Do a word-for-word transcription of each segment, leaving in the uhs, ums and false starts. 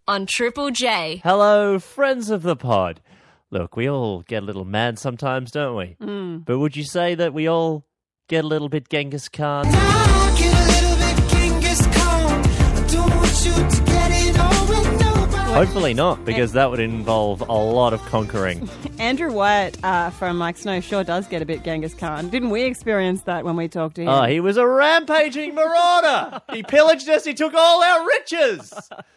on Triple J. Hello, friends of the pod. Look, we all get a little mad sometimes, don't we? Mm. But would you say that we all get a little bit Genghis Khan? I get a little bit Genghis Khan. I don't want you to get it on with nobody. Hopefully not, because that would involve a lot of conquering. Andrew Wyatt uh, from Mike Snow sure does get a bit Genghis Khan. Didn't we experience that when we talked to him? Oh, he was a rampaging marauder. He pillaged us. He took all our riches.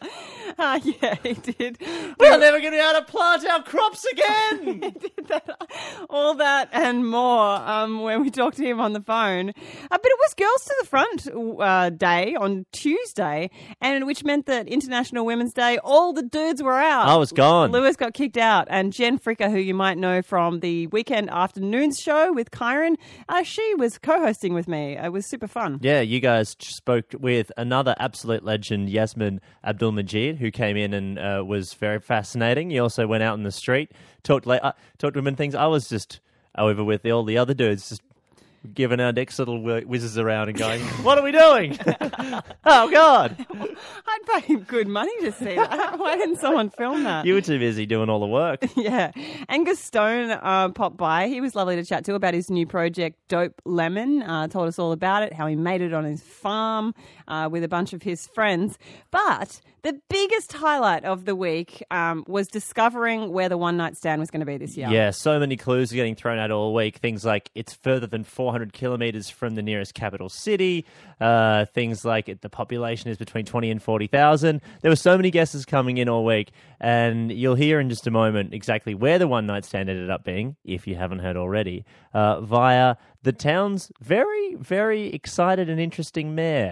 Uh, yeah, he did. We're never going to be able to plant our crops again. He did that, all that and more um, when we talked to him on the phone. Uh, but it was Girls to the Front uh, Day on Tuesday, and which meant that International Women's Day, all the dudes were out. I was gone. Lewis got kicked out, and Jen Fricker, who you might know from the Weekend Afternoons show with Kyron, uh, she was co-hosting with me. It was super fun. Yeah, you guys spoke with another absolute legend, Yasmin Abdul-Majid, who came in and uh, was very fascinating. You also went out in the street, talked like uh, talked to him and things. I was just over with all the other dudes, just giving our dicks little wh- whizzes around and going, "What are we doing? Oh God!" I'd pay him good money to see that. Why didn't someone film that? You were too busy doing all the work. Yeah. Angus Stone uh, popped by. He was lovely to chat to about his new project, Dope Lemon. Uh, told us all about it, how he made it on his farm uh, with a bunch of his friends. But the biggest highlight of the week um, was discovering where the one-night stand was going to be this year. Yeah, so many clues are getting thrown out all week. Things like it's further than four hundred kilometres from the nearest capital city. Uh, things like it, the population is between twenty and forty thousand. There were so many guesses coming in all week, and you'll hear in just a moment exactly where the one-night stand ended up being, if you haven't heard already, uh, via the town's very, very excited and interesting mayor.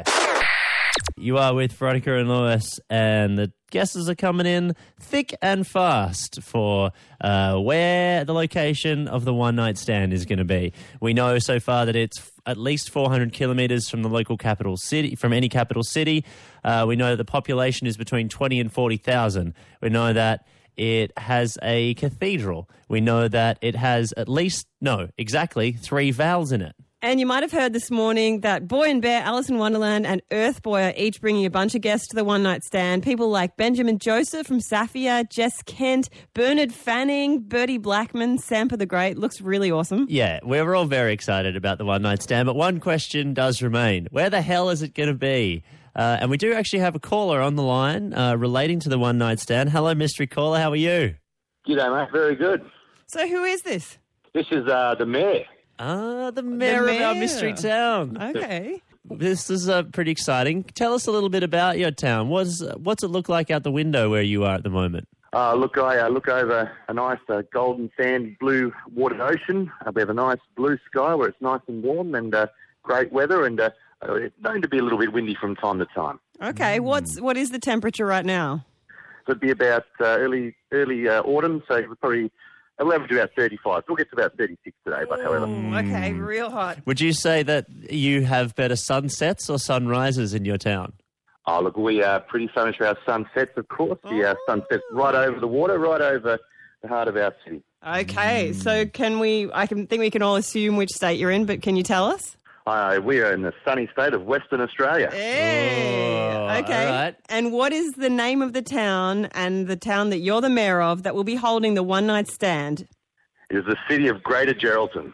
You are with Veronica and Lewis, and the guesses are coming in thick and fast for uh, where the location of the one-night stand is going to be. We know so far that it's f- at least four hundred kilometres from the local capital city, from any capital city. Uh, we know that the population is between twenty and forty thousand. We know that it has a cathedral. We know that it has at least, no, exactly three vowels in it. And you might have heard this morning that Boy and Bear, Alice in Wonderland and Earth Boy are each bringing a bunch of guests to the one-night stand. People like Benjamin Joseph from Safia, Jess Kent, Bernard Fanning, Bertie Blackman, Sampa the Great. Looks really awesome. Yeah, we're all very excited about the one-night stand, but one question does remain. Where the hell is it going to be? Uh, and we do actually have a caller on the line uh, relating to the one-night stand. Hello, mystery caller. How are you? G'day, mate. Very good. So who is this? This is uh, the mayor. Ah, the mayor, The of our mayor. mystery town. Okay. This is uh, pretty exciting. Tell us a little bit about your town. What's, what's it look like out the window where you are at the moment? Uh, look, I uh, look over a nice uh, golden sand blue watered ocean. Uh, we have a nice blue sky where it's nice and warm and uh, great weather, and uh, it's known to be a little bit windy from time to time. Okay. What's what is the temperature right now? So it'd be about uh, early early uh, autumn, so we're probably it'll average about thirty-five. We'll get to about thirty-six today, but however. Okay, real hot. Would you say that you have better sunsets or sunrises in your town? Oh, look, we are pretty famous for our sunsets, of course. The uh, sunsets right over the water, right over the heart of our city. Okay, so can we, I can think we can all assume which state you're in, but can you tell us? Uh, we are in the sunny state of Western Australia. Hey, Oh, okay. all right. And what is the name of the town and the town that you're the mayor of that will be holding the one-night stand? It is the city of Greater Geraldton.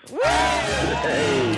Hey.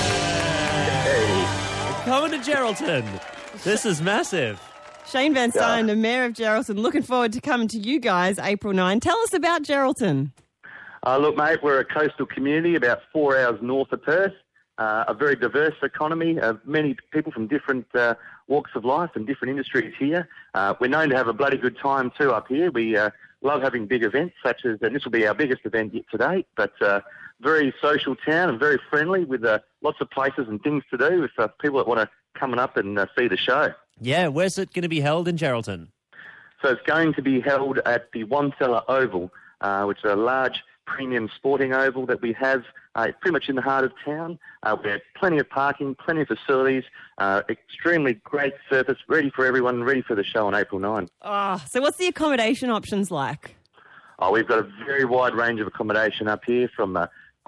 Hey. Coming to Geraldton. This is massive. Shane Van Stein, the mayor of Geraldton, looking forward to coming to you guys April ninth. Tell us about Geraldton. Uh, look, mate, we're a coastal community about four hours north of Perth. Uh, a very diverse economy, uh, many people from different uh, walks of life and different industries here. Uh, we're known to have a bloody good time too up here. We uh, love having big events such as, and this will be our biggest event yet to date, but uh, very social town and very friendly with uh, lots of places and things to do with uh, people that want to come up and uh, see the show. Yeah, where's it going to be held in Geraldton? So it's going to be held at the Wanseller Oval, uh, which is a large premium sporting oval that we have uh, pretty much in the heart of town. Uh, we have plenty of parking, plenty of facilities, uh, extremely great surface, ready for everyone, ready for the show on April ninth. Oh, so what's the accommodation options like? Oh, we've got a very wide range of accommodation up here, from uh,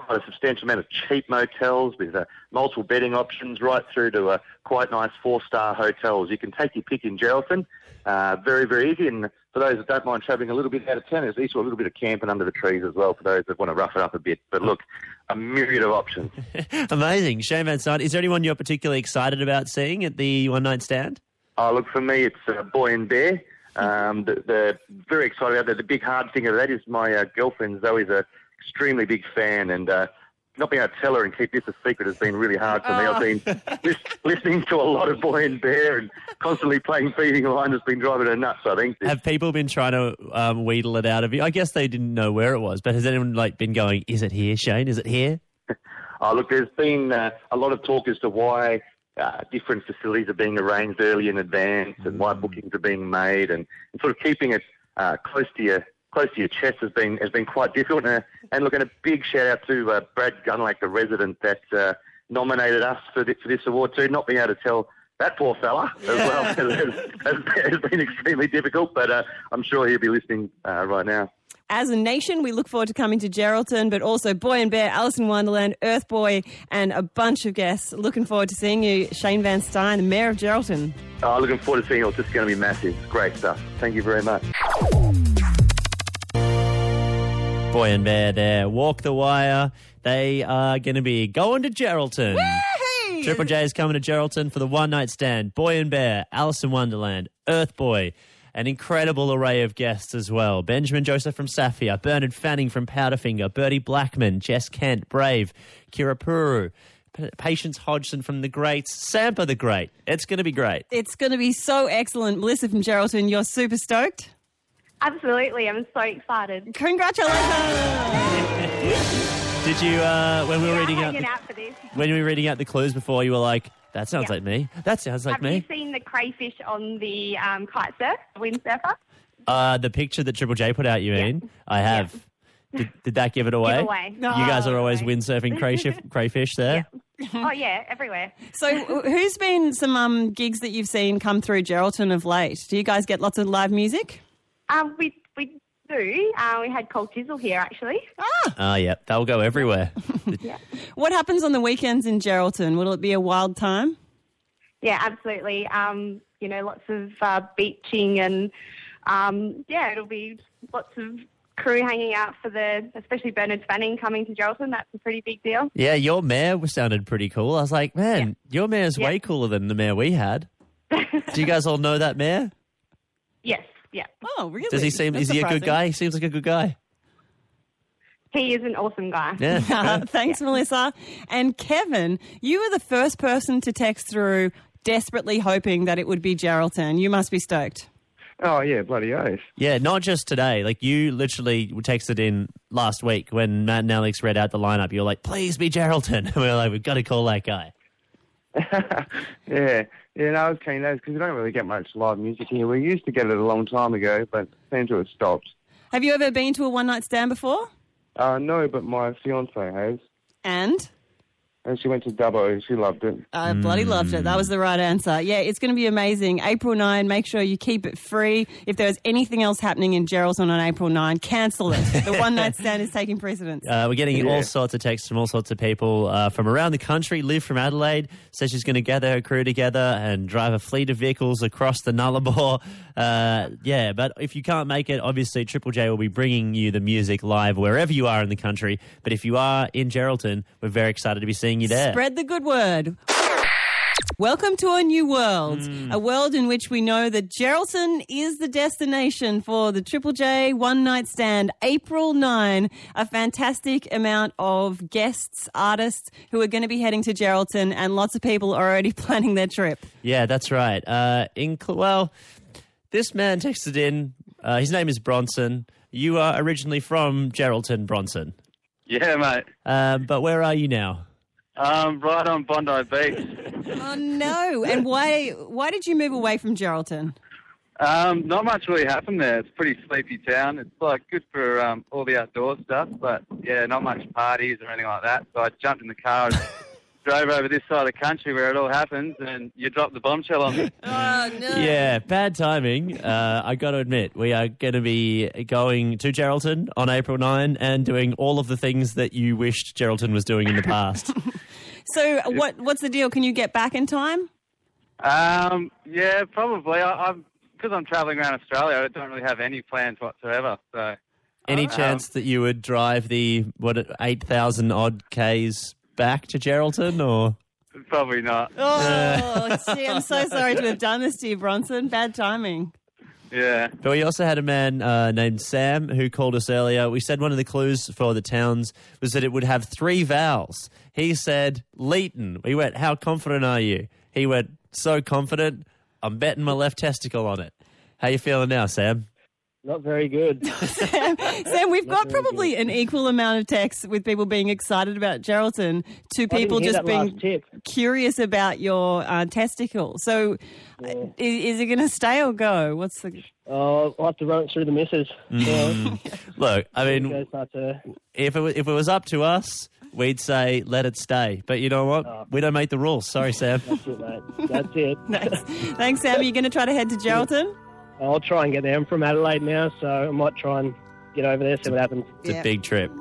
quite a substantial amount of cheap motels with uh, multiple bedding options, right through to uh, quite nice four-star hotels. You can take your pick in Geraldton. Uh, very, very easy. And for those that don't mind travelling a little bit out of town, there's also a little bit of camping under the trees as well for those that want to rough it up a bit. But look, a myriad of options. Amazing. Shane Van Styne, is there anyone you're particularly excited about seeing at the One Night Stand? Oh, look, for me, it's uh, Boy and Bear. Um, the, the very excited about that. The big hard thing of that is my uh, girlfriend Zoe's a extremely big fan, and uh, not being able to tell her and keep this a secret has been really hard for me. I've been lis- listening to a lot of Boy and Bear and constantly playing Feeding Line has been driving her nuts, I think. Have people been trying to um, wheedle it out of you? I guess they didn't know where it was, but has anyone like been going, is it here, Shane? Is it here? Oh, look, there's been uh, a lot of talk as to why uh, different facilities are being arranged early in advance and why bookings are being made, and, and sort of keeping it uh, close to your close to your chest has been has been quite difficult. And, uh, and look, and a big shout out to uh, Brad Gunlake, the resident that uh, nominated us for this, for this award too. Not being able to tell that poor fella as well has, has, has been extremely difficult, but uh, I'm sure he'll be listening uh, right now. As a nation, we look forward to coming to Geraldton, but also Boy and Bear, Alice in Wonderland, Earth Boy, and a bunch of guests. Looking forward to seeing you, Shane Van Styne, the Mayor of Geraldton. Oh, looking forward to seeing you. It's just going to be massive. Great stuff. Thank you very much. Boy and Bear there. Walk the Wire. They are going to be going to Geraldton. Woo-hoo! Triple J is coming to Geraldton for the One Night Stand. Boy and Bear, Alice in Wonderland, Earth Boy. An incredible array of guests as well. Benjamin Joseph from Safia, Bernard Fanning from Powderfinger, Bertie Blackman, Jess Kent, Brave, Kira Puru, P- Patience Hodgson from The Greats, Sampa the Great. It's going to be great. It's going to be so excellent. Melissa from Geraldton, you're super stoked? Absolutely. I'm so excited. Congratulations! Did you, uh, when we were Yeah, reading out, hanging the, out for this. when we were reading out the clues before, you were like, that sounds Yeah. like me. That sounds like Have me. you seen the crayfish on the um, kite surf, windsurfer? Uh, the picture that Triple J put out, you Yeah. mean? I have. Did, did that give it away? Giveaway. No. You guys are always No. windsurfing crayfish, crayfish there? Oh, yeah, everywhere. So who's been some um, gigs that you've seen come through Geraldton of late? Do you guys get lots of live music? Um, we, we do. Uh, we had Cold Chisel here, actually. Oh, yeah. They'll go everywhere. What happens on the weekends in Geraldton? Will it be a wild time? Yeah, absolutely. Um, you know, lots of uh, beaching and, um, yeah, it'll be lots of crew hanging out for the, especially Bernard Fanning coming to Geraldton. That's a pretty big deal. Yeah, your mayor sounded pretty cool. I was like, man, your mayor's Yeah. way cooler than the mayor we had. Do you guys all know that mayor? Yes, yeah. Oh, really? Does he seem, That's is he a good surprising. guy? He seems like a good guy. He is an awesome guy. Yeah. Uh, thanks, Melissa. And Kevin, you were the first person to text through desperately hoping that it would be Geraldton. You must be stoked. Oh, yeah, bloody oath. Yeah, not just today. Like, you literally texted in last week when Matt and Alex read out the lineup. You were like, please be Geraldton. And we were like, we've got to call that guy. yeah, yeah, no, I was keen because we don't really get much live music here. We used to get it a long time ago, but seems to have stopped. Have you ever been to a one-night stand before? Uh, no, but my fiancée has. And? And she went to Dubbo. She loved it. I bloody loved it. That was the right answer. Yeah, it's going to be amazing. April ninth, make sure you keep it free. If there's anything else happening in Geraldton on April ninth, cancel it. The one-night stand is taking precedence. Uh, we're getting Yeah. all sorts of texts from all sorts of people uh, from around the country. Liv from Adelaide says she's going to gather her crew together and drive a fleet of vehicles across the Nullarbor. Uh, yeah, but if you can't make it, obviously Triple J will be bringing you the music live wherever you are in the country. But if you are in Geraldton, we're very excited to be seeing you there. Spread the good word. Welcome to a new world, a world in which we know that Geraldton is the destination for the Triple J One Night Stand, April ninth. A fantastic amount of guests, artists who are going to be heading to Geraldton, and lots of people are already planning their trip. Yeah, that's right. Uh, incl- well, this man texted in. Uh, his name is Bronson. You are originally from Geraldton, Bronson. Yeah, mate. Um, but where are you now? Um, right on Bondi Beach. Oh no! And why? Why did you move away from Geraldton? Um, not much really happened there. It's a pretty sleepy town. It's like good for um, all the outdoor stuff, but yeah, not much parties or anything like that. So I jumped in the car and drove over this side of the country where it all happens, and you dropped the bombshell on me. Oh, no. Yeah, bad timing. Uh, I got to admit, we are going to be going to Geraldton on April ninth and doing all of the things that you wished Geraldton was doing in the past. So what? what's the deal? Can you get back in time? Um, yeah, probably. I, I'm because I'm travelling around Australia. I don't really have any plans whatsoever. So, Any um, chance that you would drive the, what, eight thousand odd Ks back to Geraldton, or...? Probably not. Oh, gee, I'm so sorry to have done this to you, Bronson. Bad timing. Yeah. But we also had a man uh, named Sam who called us earlier. We said one of the clues for the towns was that it would have three vowels. He said Leeton. We went, how confident are you? He went, so confident, I'm betting my left testicle on it. How you feeling now, Sam? Not very good. Sam, Sam, we've got probably an equal amount of texts with people being excited about Geraldton to people hear just that being last tip. curious about your uh, testicle. So Yeah. uh, is, is it going to stay or go? What's the... Oh, I'll have to run it through the missus. Yeah. Look, I It mean, goes back to- if it, wa- if it was up to us, we'd say let it stay. But you know what? Oh. We don't make the rules. Sorry, Sam. That's it, mate. That's it. Thanks. Thanks, Sam. Are you going to try to head to Geraldton? I'll try and get there. I'm from Adelaide now, so I might try and get over there, see what happens. It's Yeah. a big trip.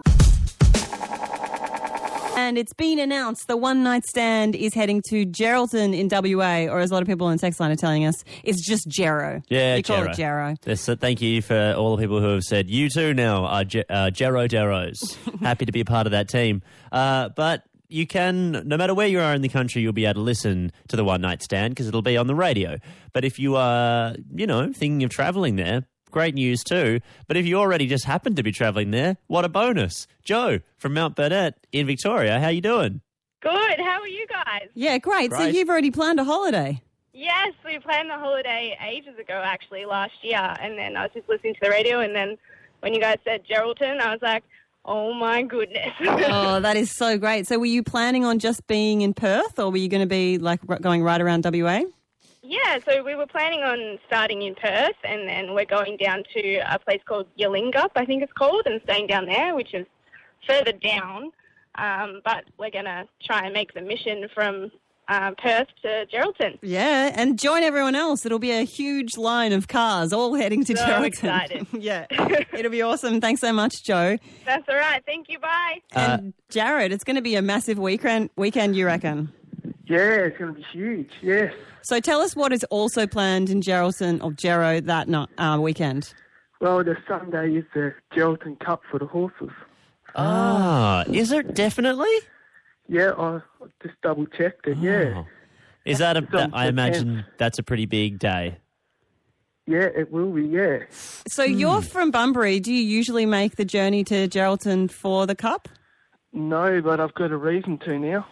And it's been announced the One Night Stand is heading to Geraldton in W A, or as a lot of people on text line are telling us, it's just Gero. Yeah, You call Gero. it Gero. Yes, so thank you for all the people who have said you too now are Ge- uh, Gero Deros. Happy to be a part of that team. Uh, but you can, no matter where you are in the country, you'll be able to listen to the One Night Stand because it'll be on the radio. But if you are, you know, thinking of travelling there, great news too. But if you already just happen to be travelling there, what a bonus. Joe from Mount Burnett in Victoria, how you doing? Good. How are you guys? Yeah, great. So Great. you've already planned a holiday. Yes, we planned the holiday ages ago, actually, last year. And then I was just listening to the radio, and then when you guys said Geraldton, I was like, oh, my goodness. Oh, that is so great. So were you planning on just being in Perth, or were you going to be like r- going right around W A? Yeah, so we were planning on starting in Perth, and then we're going down to a place called Yallingup, I think it's called, and staying down there, which is further down. Um, but we're going to try and make the mission from uh, Perth to Geraldton. Yeah, and join everyone else. It'll be a huge line of cars all heading to So Geraldton. excited. Yeah, it'll be awesome. Thanks so much, Joe. That's all right. Thank you. Bye. And Jared, it's going to be a massive weekend, weekend, you reckon? Yeah, it's going to be huge, yes. So tell us what is also planned in Geraldton or Gero that no, uh, weekend. Well, the Sunday is the Geraldton Cup for the horses. Ah, is it definitely? Yeah, I just double-checked it, yeah. Oh. Is that a, It's on I the imagine tenth. that's a pretty big day. Yeah, it will be, yeah. So you're from Bunbury. Do you usually make the journey to Geraldton for the Cup? No, but I've got a reason to now.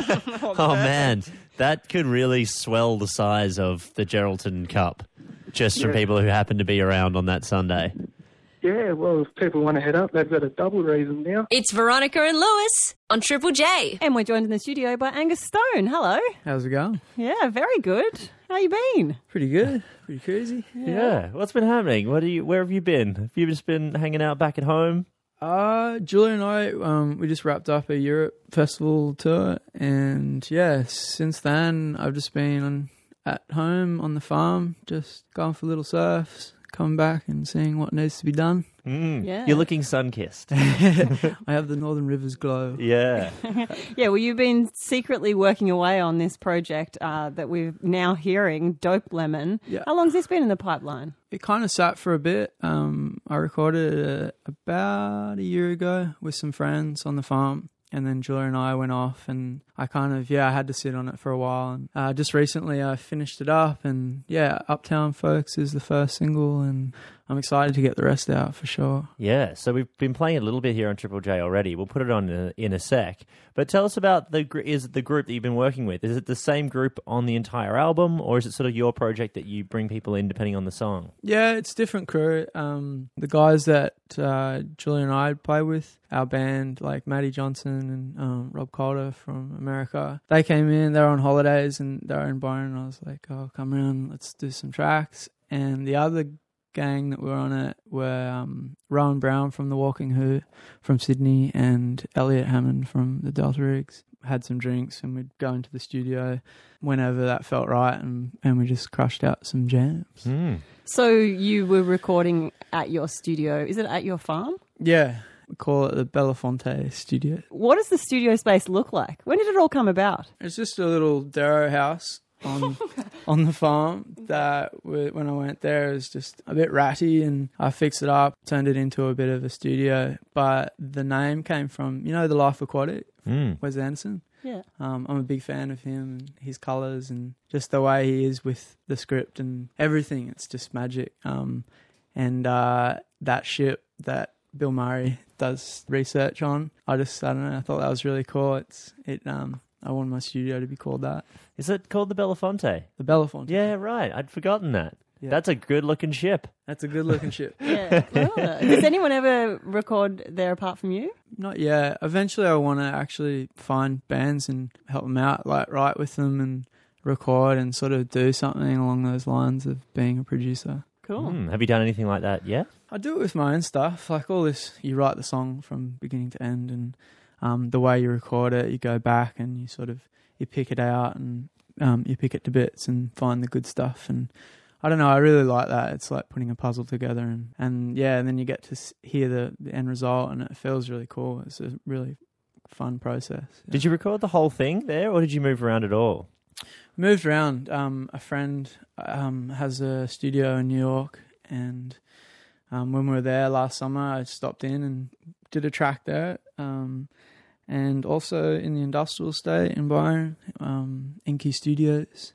Oh, man, that could really swell the size of the Geraldton Cup just from Yeah. people who happen to be around on that Sunday. Yeah, well, if people want to head up, they've got a double reason now. It's Veronica and Lewis on Triple J. And we're joined in the studio by Angus Stone. Hello. How's it going? Yeah, very good. How you been? Pretty good. Pretty crazy. Yeah. What's been happening? What do you? Where have you been? Have you just been hanging out back at home? Uh, Julia and I, um, we just wrapped up a Europe festival tour, and yeah, since then I've just been on, at home on the farm, just going for little surfs, coming back and seeing what needs to be done. Mm. Yeah. You're looking sun-kissed. I have the Northern Rivers glow. Yeah. Yeah, well, you've been secretly working away on this project uh, that we're now hearing, Dope Lemon. Yeah. How long's this been in the pipeline? It kind of sat for a bit. Um, I recorded it about a year ago with some friends on the farm. And then Julia and I went off, and I kind of, yeah, I had to sit on it for a while. And uh, just recently I finished it up, and yeah, Uptown Folks is the first single, and I'm excited to get the rest out for sure. Yeah, so we've been playing a little bit here on Triple J already. We'll put it on in a, in a sec. But tell us about the gr- is it the group that you've been working with? Is it the same group on the entire album, or is it sort of your project that you bring people in depending on the song? Yeah, it's different crew. Um, the guys that uh, Julia and I play with, our band, like Matty Johnson and um, Rob Calder from America, they came in, they were on holidays, and they were in Byron, and I was like, oh, come around, let's do some tracks. And the other gang that were on it were um, Rowan Brown from The Walking Who from Sydney and Elliot Hammond from the Delta Rigs. had some drinks, and we'd go into the studio whenever that felt right, and, and we just crushed out some jams. Mm. So you were recording at your studio. Is it at your farm? Yeah, we call it the Belafonte studio. What does the studio space look like? When did it all come about? It's just a little Darrow house on on the farm that w- when I went there it was just a bit ratty, and I fixed it up, turned it into a bit of a studio. But the name came from, you know, The Life Aquatic, Mm. Wes Anderson. Yeah. Um, I'm a big fan of him and his colours and just the way he is with the script and everything. It's just magic. Um, and uh, that ship that Bill Murray does research on, I just, I don't know, I thought that was really cool. It's it. Um, I want my studio to be called that. Is it called the Belafonte? The Belafonte. Yeah, right. I'd forgotten that. Yeah. That's a good-looking ship. That's a good-looking ship. Yeah. Cool. Does anyone ever record there apart from you? Not yet. Eventually I want to actually find bands and help them out, like write with them and record and sort of do something along those lines of being a producer. Cool. Mm. Have you done anything like that yet? I do it with my own stuff. Like all this, you write the song from beginning to end, and um, the way you record it, you go back and you sort of, you pick it out and um, you pick it to bits and find the good stuff. And I don't know, I really like that. It's like putting a puzzle together, and, and yeah, and then you get to s- hear the, the end result, and it feels really cool. It's a really fun process. Yeah. Did you record the whole thing there, or did you move around at all? Moved around. Um, a friend um, has a studio in New York, and um, when we were there last summer, I stopped in and did a track there. Um, and also in the industrial estate in Byron, um, Inky Studios,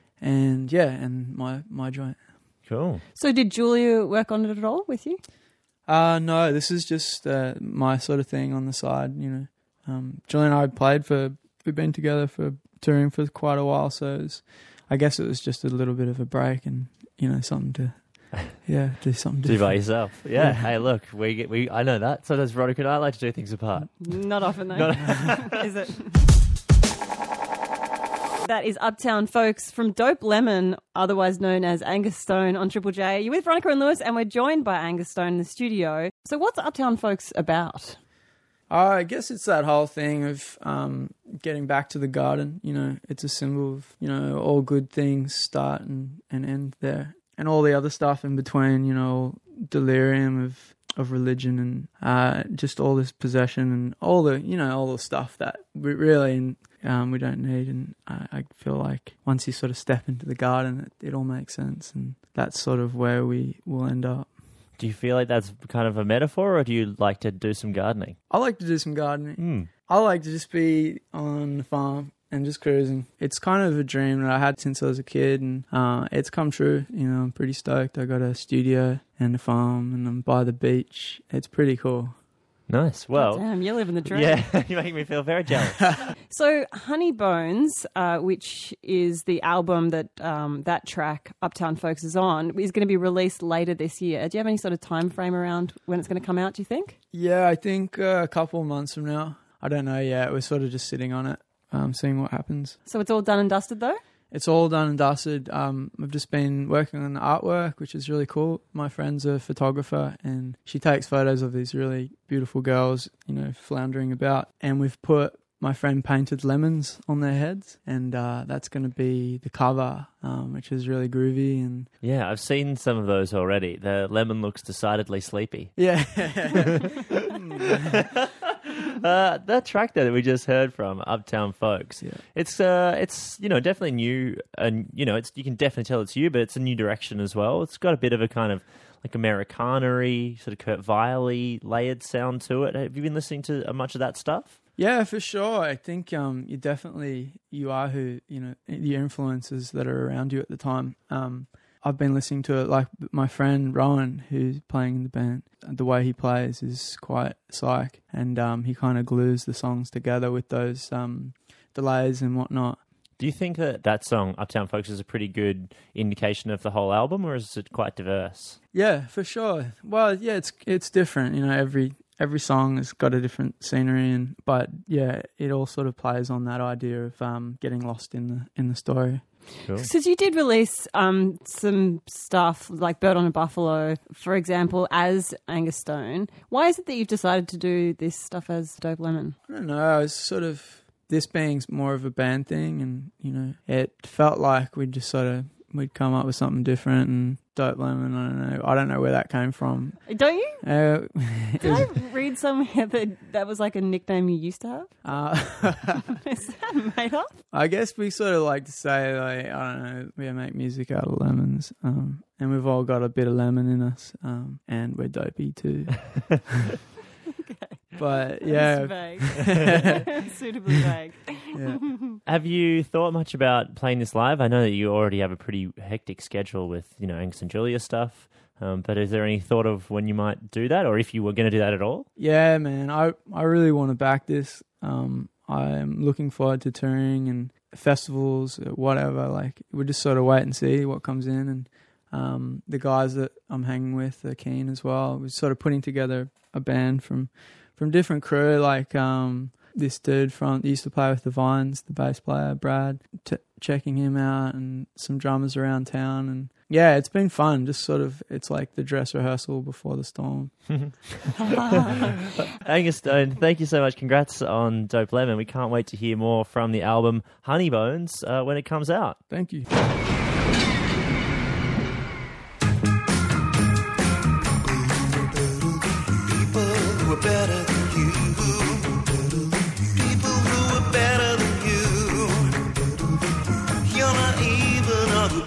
and yeah, and my, my joint. Cool. So did Julia work on it at all with you? Uh, no, this is just uh, my sort of thing on the side, you know. Um, Julie and I played for, we've been together for touring for quite a while, so it was, I guess it was just a little bit of a break and, you know, something to, yeah, do something Do different. by yourself. Yeah. Yeah. Hey, look, we get, we I know that. Sometimes Veronica and I like to do things apart. Not often, though. Not- Is it? That is Uptown Folks from Dope Lemon, otherwise known as Angus Stone on Triple J. You're with Veronica and Lewis, and we're joined by Angus Stone in the studio. So what's Uptown Folks about? Uh, I guess it's that whole thing of um, getting back to the garden. You know, it's a symbol of, you know, all good things start and, and end there. And all the other stuff in between, you know, delirium of, of religion and uh, just all this possession and all the, you know, all the stuff that we really um, we don't need. And I, I feel like once you sort of step into the garden, it, it all makes sense. And that's sort of where we will end up. Do you feel like that's kind of a metaphor, or do you like to do some gardening? I like to do some gardening. Mm. I like to just be on the farm and just cruising. It's kind of a dream that I had since I was a kid, and uh, it's come true. You know, I'm pretty stoked. I got a studio and a farm, and I'm by the beach. It's pretty cool. Nice. Well, Damn, you're living the dream. yeah, you make me feel very jealous. So Honey Bones, uh, which is the album that um, that track Uptown Folks is on, is going to be released later this year. Do you have any sort of time frame around when it's going to come out, do you think? Yeah, I think uh, a couple of months from now. I don't know yet. We're sort of just sitting on it, um, seeing what happens. So it's all done and dusted, though? It's all done and dusted. Um, I've just been working on the artwork, which is really cool. My friend's a photographer, and she takes photos of these really beautiful girls, you know, floundering about. And we've put, my friend painted lemons on their heads, and uh, that's going to be the cover, um, which is really groovy. And Yeah, I've seen some of those already. The lemon looks decidedly sleepy. yeah. Uh, that track that we just heard from Uptown Folks, Yeah. it's uh, it's you know definitely new, and you know it's you can definitely tell it's you, but it's a new direction as well. It's got a bit of a kind of like Americana-y, sort of Kurt Weill-y layered sound to it. Have you been listening to uh, much of that stuff? Yeah, for sure. I think um, you definitely, you are who, you know, the influences that are around you at the time. Um, I've been listening to it, like my friend Rowan, who's playing in the band. The way he plays is quite psych, and um, he kind of glues the songs together with those um, delays and whatnot. Do you think that that song, Uptown Folks, is a pretty good indication of the whole album, or is it quite diverse? Yeah, for sure. Well, yeah, it's it's different. You know, every every song has got a different scenery, and but yeah, it all sort of plays on that idea of um, getting lost in the in the story. Cool. Because you did release um, some stuff like Bird on a Buffalo, for example, as Angus Stone. Why is it that you've decided to do this stuff as Dope Lemon? I don't know. I was sort of this being more of a band thing, and you know, it felt like we'd just sort of we'd come up with something different. And Dope Lemon, I don't know, I don't know where that came from. Don't you? Uh, Did I read somewhere that that was like a nickname you used to have? Uh, Is that made up? I guess we sort of like to say, like, I don't know, we make music out of lemons, um, and we've all got a bit of lemon in us, um, and we're dopey too. Okay. But yeah, That's vague. Suitably vague. Yeah. Have you thought much about playing this live? I know that you already have a pretty hectic schedule with, you know, Angus and Julia stuff. Um, but is there any thought of when you might do that, or if you were going to do that at all? Yeah, man, I I really want to back this. Um, I'm looking forward to touring and festivals, whatever. Like, we'll just sort of wait and see what comes in. And um, the guys that I'm hanging with are keen as well. We're sort of putting together a band from from different crew, like um, this dude from used to play with the Vines, the bass player Brad, t- checking him out, and some drummers around town. And yeah, it's been fun. Just sort of, it's like the dress rehearsal before the storm. Angus Stone, thank you so much. Congrats on Dope Lemon. We can't wait to hear more from the album Honeybones uh, when it comes out. Thank you. Better than you. People who are better than you. You're not even a good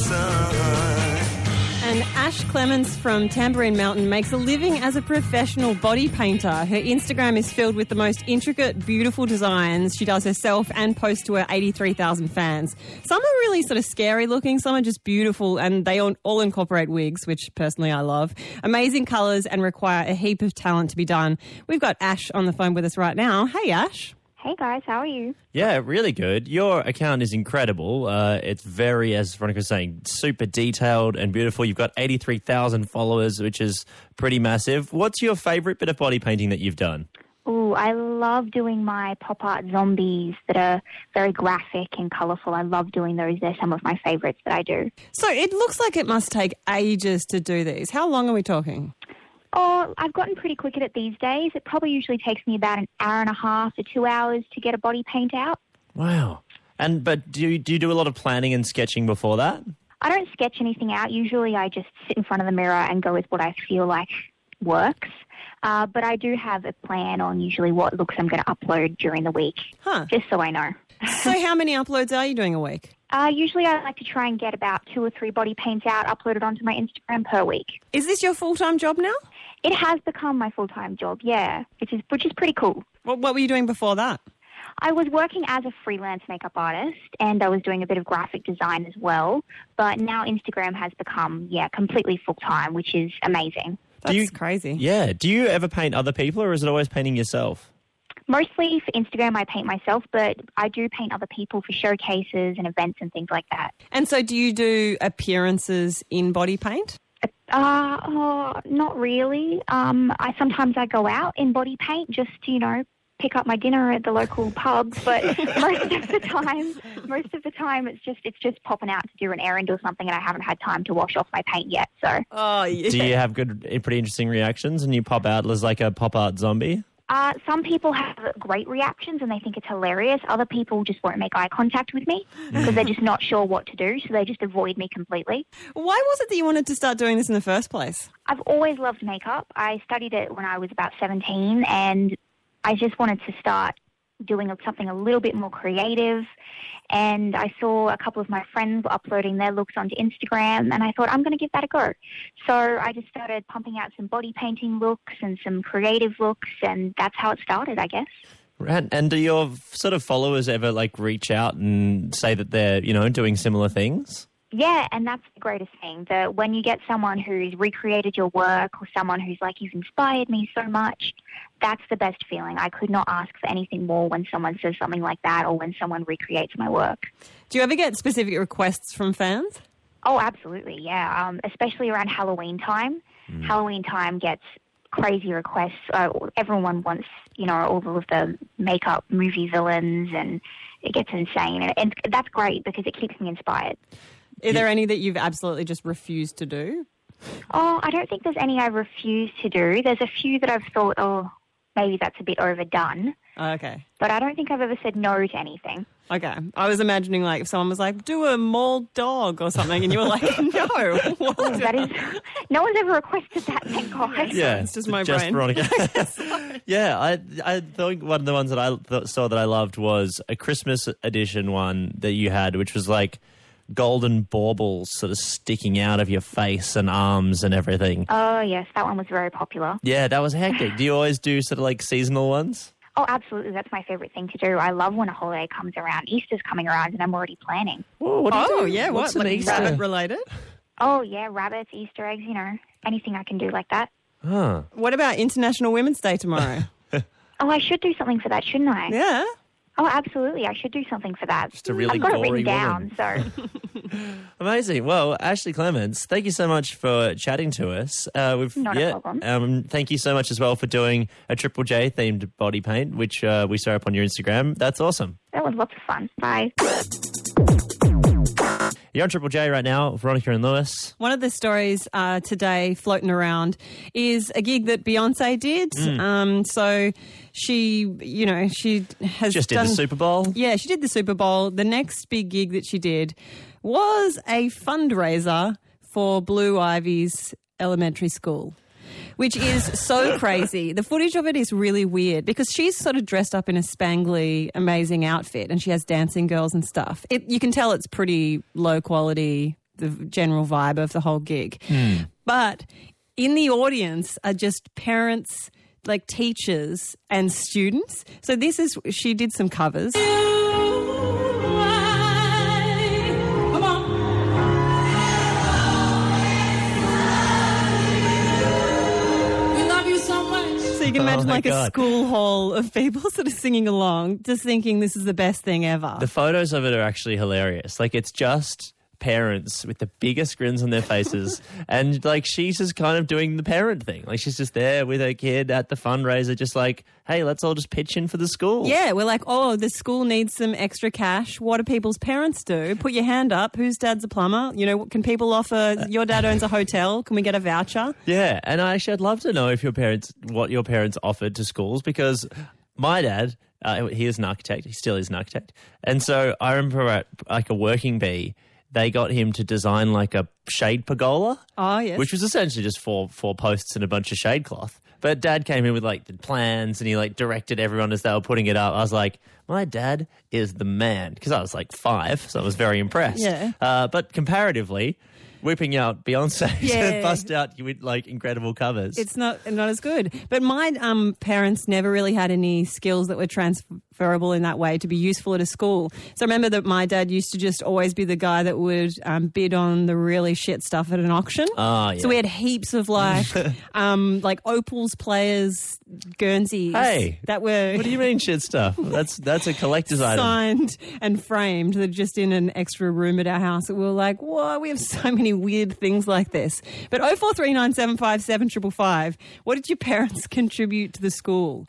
person. And Ash Clements from Tambourine Mountain makes a living as a professional body painter. Her Instagram is filled with the most intricate, beautiful designs she does herself and posts to her eighty-three thousand fans. Some are really sort of scary looking, some are just beautiful, and they all, all incorporate wigs, which personally I love. Amazing colours and require a heap of talent to be done. We've got Ash on the phone with us right now. Hey, Ash. Hey guys, how are you? Yeah, really good. Your account is incredible. Uh, it's very, as Veronica was saying, super detailed and beautiful. You've got eighty-three thousand followers, which is pretty massive. What's your favourite bit of body painting that you've done? Ooh, I love doing my pop art zombies that are very graphic and colourful. I love doing those. They're some of my favourites that I do. So it looks like it must take ages to do these. How long are we talking? Oh, I've gotten pretty quick at it these days. It probably usually takes me about an hour and a half to two hours to get a body paint out. Wow. And but do you, do you do a lot of planning and sketching before that? I don't sketch anything out. Usually I just sit in front of the mirror and go with what I feel like works. Uh, but I do have a plan on usually what looks I'm going to upload during the week, huh. just so I know. So how many uploads are you doing a week? Uh, usually I like to try and get about two or three body paints out uploaded onto my Instagram per week. Is this your full-time job now? It has become my full-time job, yeah, which is which is pretty cool. What, what were you doing before that? I was working as a freelance makeup artist, and I was doing a bit of graphic design as well. But now Instagram has become, yeah, completely full-time, which is amazing. That's you, crazy. Yeah. Do you ever paint other people, or is it always painting yourself? Mostly for Instagram, I paint myself, but I do paint other people for showcases and events and things like that. And so do you do appearances in body paint? Uh, oh, not really. Um, I sometimes I go out in body paint just to, you know, pick up my dinner at the local pub. But most of the time, most of the time, it's just it's just popping out to do an errand or something, and I haven't had time to wash off my paint yet. So, oh, yeah. Do you have good, pretty interesting reactions, and you pop out as like a pop art zombie? Uh, some people have great reactions and they think it's hilarious. Other people just won't make eye contact with me because they're just not sure what to do, so they just avoid me completely. Why was it that you wanted to start doing this in the first place? I've always loved makeup. I studied it when I was about seventeen, and I just wanted to start doing something a little bit more creative. And I saw a couple of my friends uploading their looks onto Instagram, and I thought, I'm going to give that a go. So I just started pumping out some body painting looks and some creative looks, and that's how it started, I guess. Right. And do your sort of followers ever like reach out and say that they're, you know, doing similar things? Yeah, and that's the greatest thing, that when you get someone who's recreated your work or someone who's like, you've inspired me so much, that's the best feeling. I could not ask for anything more when someone says something like that or when someone recreates my work. Do you ever get specific requests from fans? Oh, absolutely, yeah, um, especially around Halloween time. Mm. Halloween time gets crazy requests. Uh, everyone wants, you know, all of the makeup movie villains, and it gets insane. And, and that's great because it keeps me inspired. Are there any that you've absolutely just refused to do? Oh, I don't think there's any I refuse to do. There's a few that I've thought, oh, maybe that's a bit overdone. Okay. But I don't think I've ever said no to anything. Okay. I was imagining, like, if someone was like, do a mauled dog or something, and you were like, no. Oh, that is, no one's ever requested that, thank God. Yeah, It's just my just brain. Veronica. Yeah, I I think one of the ones that I th- saw that I loved was a Christmas edition one that you had, which was like golden baubles sort of sticking out of your face and arms and everything. Oh, yes, that one was very popular. Yeah, that was hectic. Do you always do sort of like seasonal ones? Oh, absolutely. That's my favourite thing to do. I love when a holiday comes around. Easter's coming around and I'm already planning. Oh, what do you Oh, do? yeah. What's What? an Like Easter? rabbit related? Oh, yeah, rabbits, Easter eggs, you know, anything I can do like that. Huh. What about International Women's Day tomorrow? Oh, I should do something for that, shouldn't I? Yeah. Oh, absolutely. I should do something for that. Just a really I've got it gory written down, woman. so... Amazing. Well, Ashley Clements, thank you so much for chatting to us. Uh, we've, Not a yeah, problem. Um, thank you so much as well for doing a Triple J themed body paint, which uh, we saw up on your Instagram. That's awesome. That was lots of fun. Bye. You're on Triple J right now, Veronica and Lewis. One of the stories uh, today floating around is a gig that Beyonce did. Mm. Um, so she, you know, she has Just done did the Super Bowl. Yeah, she did the Super Bowl. The next big gig that she did was a fundraiser for Blue Ivy's elementary school, which is so crazy. The footage of it is really weird because she's sort of dressed up in a spangly, amazing outfit and she has dancing girls and stuff. It, you can tell it's pretty low quality, the general vibe of the whole gig. Mm. But in the audience are just parents, like teachers and students. So this is, she did some covers. So you can imagine Oh, my like a God. school hall of people sort of singing along, just thinking this is the best thing ever. The photos of it are actually hilarious. Like, it's just parents with the biggest grins on their faces and like she's just kind of doing the parent thing. Like, she's just there with her kid at the fundraiser, just like, hey, let's all just pitch in for the school. Yeah, we're like, oh, the school needs some extra cash. What do people's parents do? Put your hand up. Whose dad's a plumber? You know, can people offer, your dad owns a hotel. Can we get a voucher? Yeah, and I actually I'd love to know if your parents, what your parents offered to schools, because my dad, uh, he is an architect. He still is an architect. And so I remember at like a working bee, they got him to design like a shade pergola. Oh, yes. Which was essentially just four four posts and a bunch of shade cloth. But Dad came in with like the plans and he like directed everyone as they were putting it up. I was like, my dad is the man, because I was like five, so I was very impressed. Yeah. Uh, but comparatively, whipping out Beyonce Yeah. to bust out with like incredible covers. It's not not as good. But my um, parents never really had any skills that were transferable in that way to be useful at a school. So I remember that my dad used to just always be the guy that would um, bid on the really shit stuff at an auction. Ah, yeah. So we had heaps of like um, like Opals players, Guernseys. Hey, that were what do you mean shit stuff? That's that's a collector's item. signed and framed. They're just in an extra room at our house. We were like, whoa, we have so many weird things like this. But oh four three nine seven five seven five five, what did your parents contribute to the school?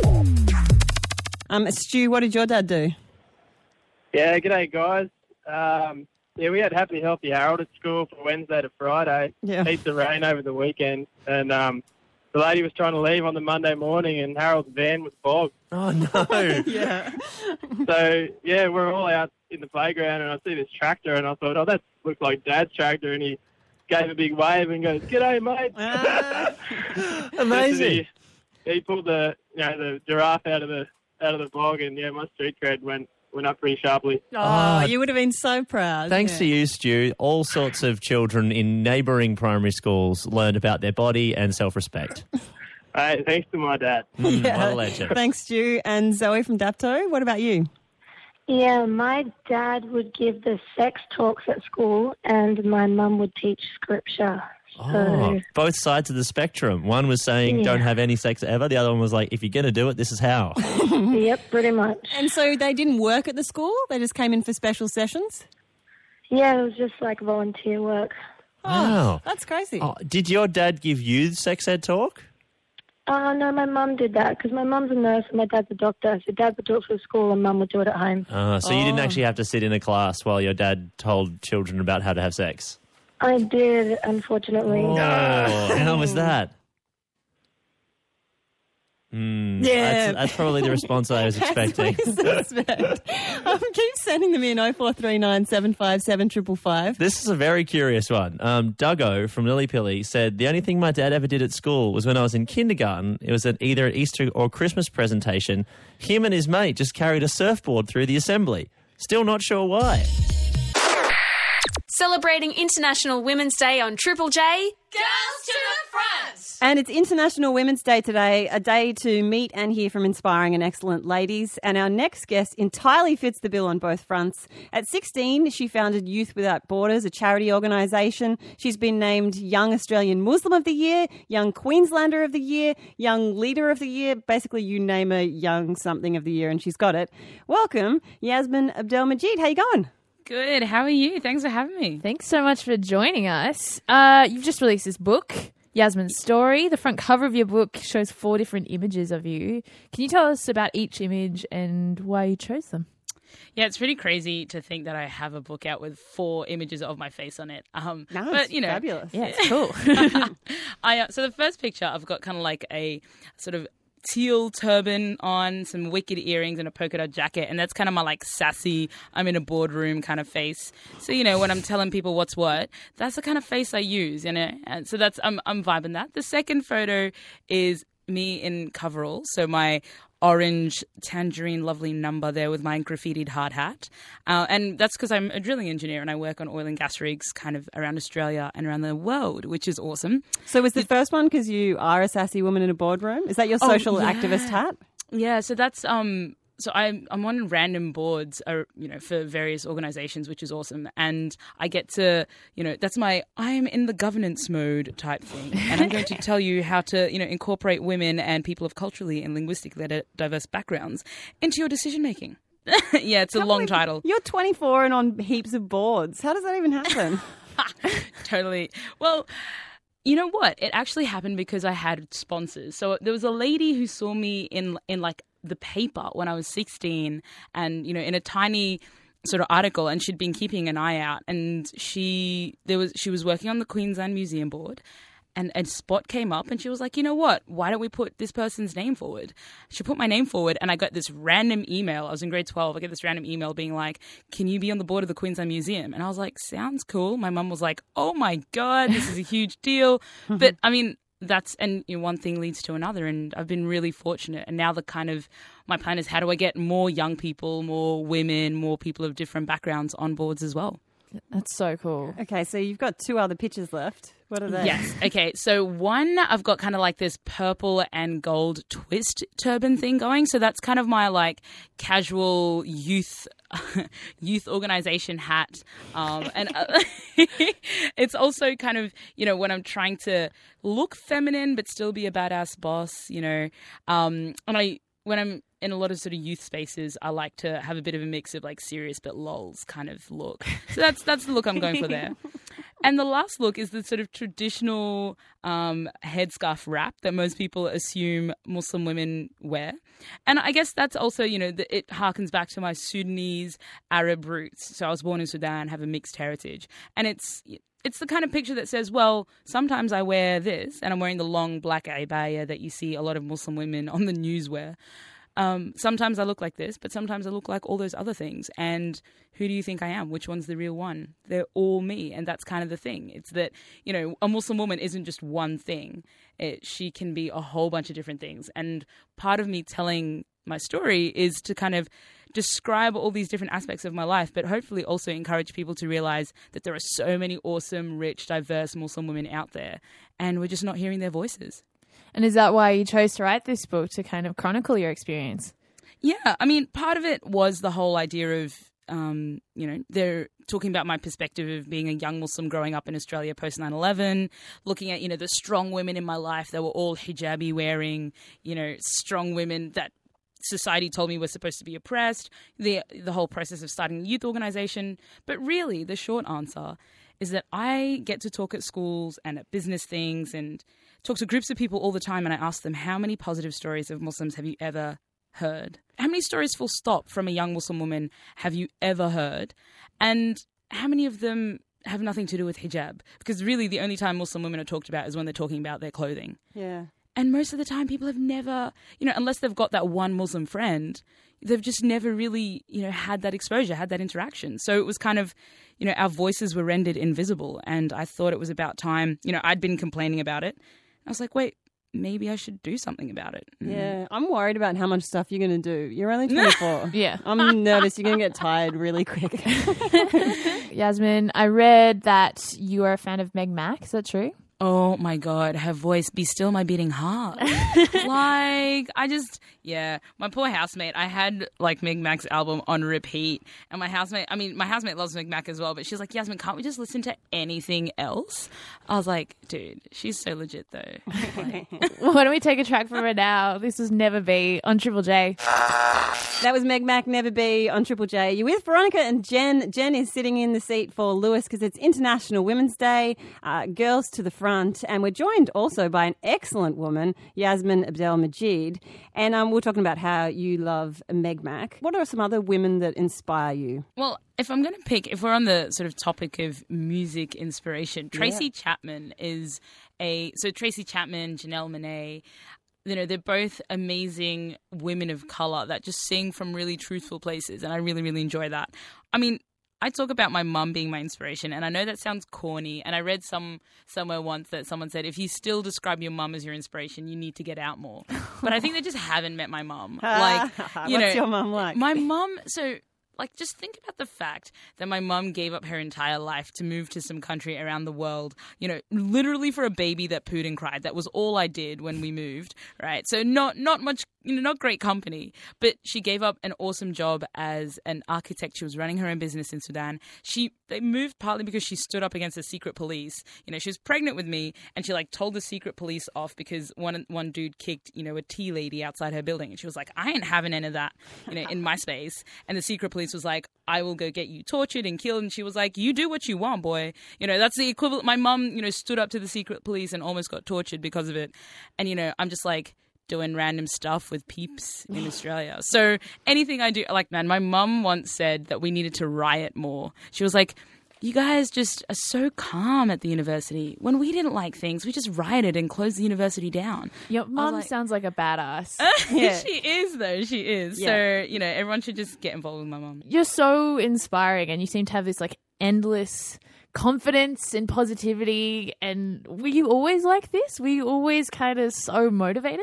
Um, Stu, what did your dad do? Yeah, g'day guys. Um, yeah, we had Happy Healthy Harold at school from Wednesday to Friday. Yeah. Heaps of rain over the weekend, and um, the lady was trying to leave on the Monday morning, and Harold's van was bogged. Oh no! Yeah. So yeah, we're all out in the playground, and I see this tractor, and I thought, oh, that looks like Dad's tractor, and he gave a big wave and goes, "G'day, mate." Ah. Amazing. he, he pulled the you know the giraffe out of the out of the bog, and yeah, my street cred went went up pretty sharply. Oh, Ah. you would have been so proud. Thanks yeah. to you, Stu, all sorts of children in neighbouring primary schools learned about their body and self-respect. Hey, thanks to my dad. Mm, Yeah. What a legend. Thanks, Stu. And Zoe from Dapto, what about you? Yeah, my dad would give the sex talks at school and my mum would teach scripture. Oh, So, both sides of the spectrum. One was saying, Yeah. don't have any sex ever. The other one was like, if you're going to do it, this is how. yep, pretty much. And so they didn't work at the school? They just came in for special sessions? Yeah, it was just like volunteer work. Wow. That's crazy. Oh, did your dad give you sex ed talk? Oh, no, my mum did that because my mum's a nurse and my dad's a doctor. So dad would do it for school and mum would do it at home. Uh, so you didn't Oh. actually have to sit in a class while your dad told children about how to have sex? I did, unfortunately. Oh, how was that? Mm, Yeah. That's, that's probably the response I was expecting. Suspect. um, keep sending them in oh four three nine, seven five seven, five five five. This is a very curious one. Um, Duggo from Lillipilly said, the only thing my dad ever did at school was when I was in kindergarten, it was at either an Easter or Christmas presentation, him and his mate just carried a surfboard through the assembly. Still not sure why. Celebrating International Women's Day on Triple J. Girls to the front! And it's International Women's Day today, a day to meet and hear from inspiring and excellent ladies. And our next guest entirely fits the bill on both fronts. At sixteen, she founded Youth Without Borders, a charity organisation. She's been named Young Australian Muslim of the Year, Young Queenslander of the Year, Young Leader of the Year. Basically, you name a young something of the year and she's got it. Welcome, Yasmin Abdel-Majid. How you going? Good. How are you? Thanks for having me. Thanks so much for joining us. Uh, you've just released this book, Yasmin's Story. The front cover of your book shows four different images of you. Can you tell us about each image and why you chose them? Yeah, it's pretty crazy to think that I have a book out with four images of my face on it. Um, Nice, but you know, fabulous. Yeah, it's cool. I uh, so the first picture I've got kind of like a sort of teal turban on, some wicked earrings and a polka dot jacket, and that's kind of my like sassy, I'm in a boardroom kind of face. So you know, when I'm telling people what's what, that's the kind of face I use, you know. And so that's I'm I'm vibing that. The second photo is me in coveralls, so my orange tangerine lovely number there with my graffitied hard hat, uh, and that's because I'm a drilling engineer and I work on oil and gas rigs kind of around Australia and around the world, which is awesome. So was the first one because you are a sassy woman in a boardroom? Is that your Oh, social yeah. activist hat? Yeah, so that's um so I'm I'm on random boards, uh, you know, for various organizations, which is awesome, and I get to, you know, that's my I'm in the governance mode type thing, and I'm going to tell you how to, you know, incorporate women and people of culturally and linguistically di- diverse backgrounds into your decision making. Yeah, it's a Can't long believe title. You're twenty-four and on heaps of boards. How does that even happen? Totally. Well, you know what? It actually happened because I had sponsors. So there was a lady who saw me in in like the paper when I was sixteen, and you know, in a tiny sort of article, and she'd been keeping an eye out, and she there was she was working on the Queensland Museum Board. And a spot came up and she was like, you know what, why don't we put this person's name forward? She put my name forward and I got this random email. I was in grade twelve. I get this random email being like, can you be on the board of the Queensland Museum? And I was like, sounds cool. My mum was like, oh my God, this is a huge deal. But I mean, that's, and you know, one thing leads to another, and I've been really fortunate. And now the kind of, my plan is how do I get more young people, more women, more people of different backgrounds on boards as well? That's so cool. Okay, so you've got two other pictures left. What are they? Yes. Okay. So one, I've got kind of like this purple and gold twist turban thing going. So that's kind of my like casual youth youth organization hat. Um, and uh, it's also kind of, you know, when I'm trying to look feminine but still be a badass boss, you know. Um, and I when I'm in a lot of sort of youth spaces, I like to have a bit of a mix of like serious but lols kind of look. So that's that's the look I'm going for there. And the last look is the sort of traditional um, headscarf wrap that most people assume Muslim women wear. And I guess that's also, you know, the, it harkens back to my Sudanese Arab roots. So I was born in Sudan, have a mixed heritage. And it's it's the kind of picture that says, well, sometimes I wear this and I'm wearing the long black abaya that you see a lot of Muslim women on the news wear. Um, sometimes I look like this, but sometimes I look like all those other things. And who do you think I am? Which one's the real one? They're all me. And that's kind of the thing. It's that, you know, a Muslim woman isn't just one thing. It, she can be a whole bunch of different things. And part of me telling my story is to kind of describe all these different aspects of my life, but hopefully also encourage people to realize that there are so many awesome, rich, diverse Muslim women out there. And we're just not hearing their voices. And is that why you chose to write this book, to kind of chronicle your experience? Yeah, I mean, part of it was the whole idea of, um, you know, they're talking about my perspective of being a young Muslim growing up in Australia post nine eleven, looking at, you know, the strong women in my life that were all hijabi wearing, you know, strong women that society told me were supposed to be oppressed, the the whole process of starting a youth organization. But really, the short answer is that I get to talk at schools and at business things and talk to groups of people all the time, and I ask them, how many positive stories of Muslims have you ever heard? How many stories full stop from a young Muslim woman have you ever heard? And how many of them have nothing to do with hijab? Because really the only time Muslim women are talked about is when they're talking about their clothing. Yeah. And most of the time people have never, you know, unless they've got that one Muslim friend, they've just never really, you know, had that exposure, had that interaction. So it was kind of, you know, our voices were rendered invisible. And I thought it was about time, you know, I'd been complaining about it. I was like, wait, maybe I should do something about it. Yeah, I'm worried about how much stuff you're going to do. You're only twenty-four. Yeah. I'm nervous. You're going to get tired really quick. Yasmin, I read that you are a fan of Meg Mac. Is that true? Oh my God, her voice, be still my beating heart. Like, I just, yeah, my poor housemate, I had like Meg Mac's album on repeat, and my housemate, I mean, my housemate loves Meg Mac as well, but she's like, Yasmin, can't we just listen to anything else? I was like, dude, she's so legit though. Like, Why don't we take a track from her now? This was Never Be on Triple J. That was Meg Mac, Never Be on Triple J. You're with Veronica and Jen. Jen is sitting in the seat for Lewis because it's International Women's Day. Uh, girls to the front. And we're joined also by an excellent woman, Yasmin Abdel-Majid. And um, we're talking about how you love Meg Mac. What are some other women that inspire you? well, if I'm going to pick, if we're on the sort of topic of music inspiration, Tracy Yeah. Chapman is a, so Tracy Chapman, Janelle Monáe, you know, they're both amazing women of color that just sing from really truthful places. And I really, really enjoy that. I mean, I talk about my mum being my inspiration, and I know that sounds corny, and I read some somewhere once that someone said, if you still describe your mum as your inspiration, you need to get out more. But I think they just haven't met my mum. Like, you What's know, your mum like? My mum, so... Like, just think about the fact that my mum gave up her entire life to move to some country around the world, you know, literally for a baby that pooed and cried. That was all I did when we moved, right? So not not much, you know, not great company. But she gave up an awesome job as an architect. She was running her own business in Sudan. She They moved partly because she stood up against the secret police. You know, she was pregnant with me, and she, like, told the secret police off because one one dude kicked, you know, a tea lady outside her building. And she was like, I ain't having any of that, you know, in my space. And the secret police was like, I will go get you tortured and killed. And she was like, you do what you want, boy. You know, that's the equivalent. My mum, you know, stood up to the secret police and almost got tortured because of it. And, you know, I'm just like doing random stuff with peeps in Australia. So anything I do, like, man, my mum once said that we needed to riot more. She was like, you guys just are so calm at the university. When we didn't like things, we just rioted and closed the university down. Your mum like- sounds like a badass. Yeah. She is, though. She is. Yeah. So, you know, everyone should just get involved with my mum. You're so inspiring, and you seem to have this like endless confidence and positivity. And were you always like this? Were you always kind of so motivated?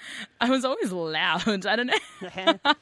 I was always loud. I don't know.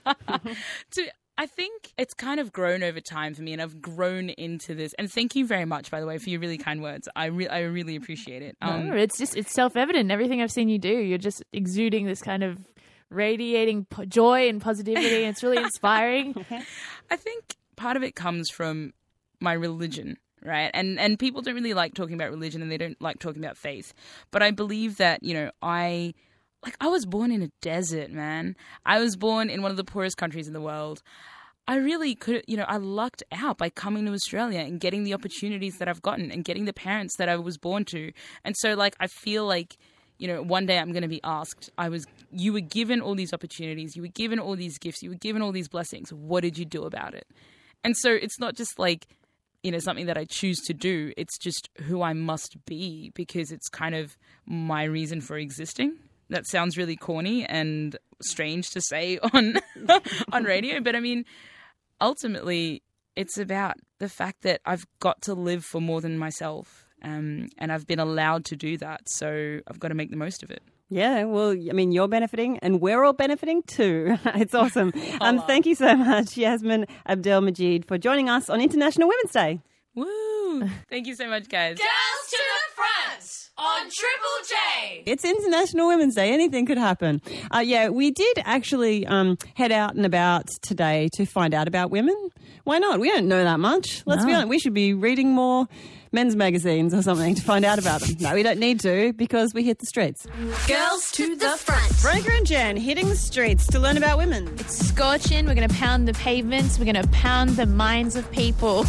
to, I think it's kind of grown over time for me, and I've grown into this. And thank you very much, by the way, for your really kind words. I, re- I really appreciate it. Um, No, it's just it's self-evident. Everything I've seen you do, you're just exuding this kind of radiating po- joy and positivity. And it's really inspiring. I think part of it comes from my religion, right? And and people don't really like talking about religion, and they don't like talking about faith. But I believe that, you know, I like I was born in a desert, man. I was born in one of the poorest countries in the world. I really could, you know, I lucked out by coming to Australia and getting the opportunities that I've gotten and getting the parents that I was born to. And so, like, I feel like, you know, one day I'm going to be asked, I was, you were given all these opportunities, you were given all these gifts, you were given all these blessings. What did you do about it? And so it's not just like, you know, something that I choose to do. It's just who I must be, because it's kind of my reason for existing. That sounds really corny and strange to say on on radio, but I mean, ultimately, it's about the fact that I've got to live for more than myself, um, and I've been allowed to do that, so I've got to make the most of it. Yeah, well, I mean, you're benefiting and we're all benefiting too. It's awesome. Um, thank you so much, Yasmin Abdel-Majid, for joining us on International Women's Day. Woo! Thank you so much, guys. Girls to the front on Triple J. It's International Women's Day. Anything could happen. Uh, yeah, we did actually um, head out and about today to find out about women. Why not? We don't know that much. Let's be No. honest. We should be reading more men's magazines or something to find out about them. No, we don't need to, because we hit the streets. Girls to the front. Veronica and Jen hitting the streets to learn about women. It's scorching. We're going to pound the pavements. We're going to pound the minds of people.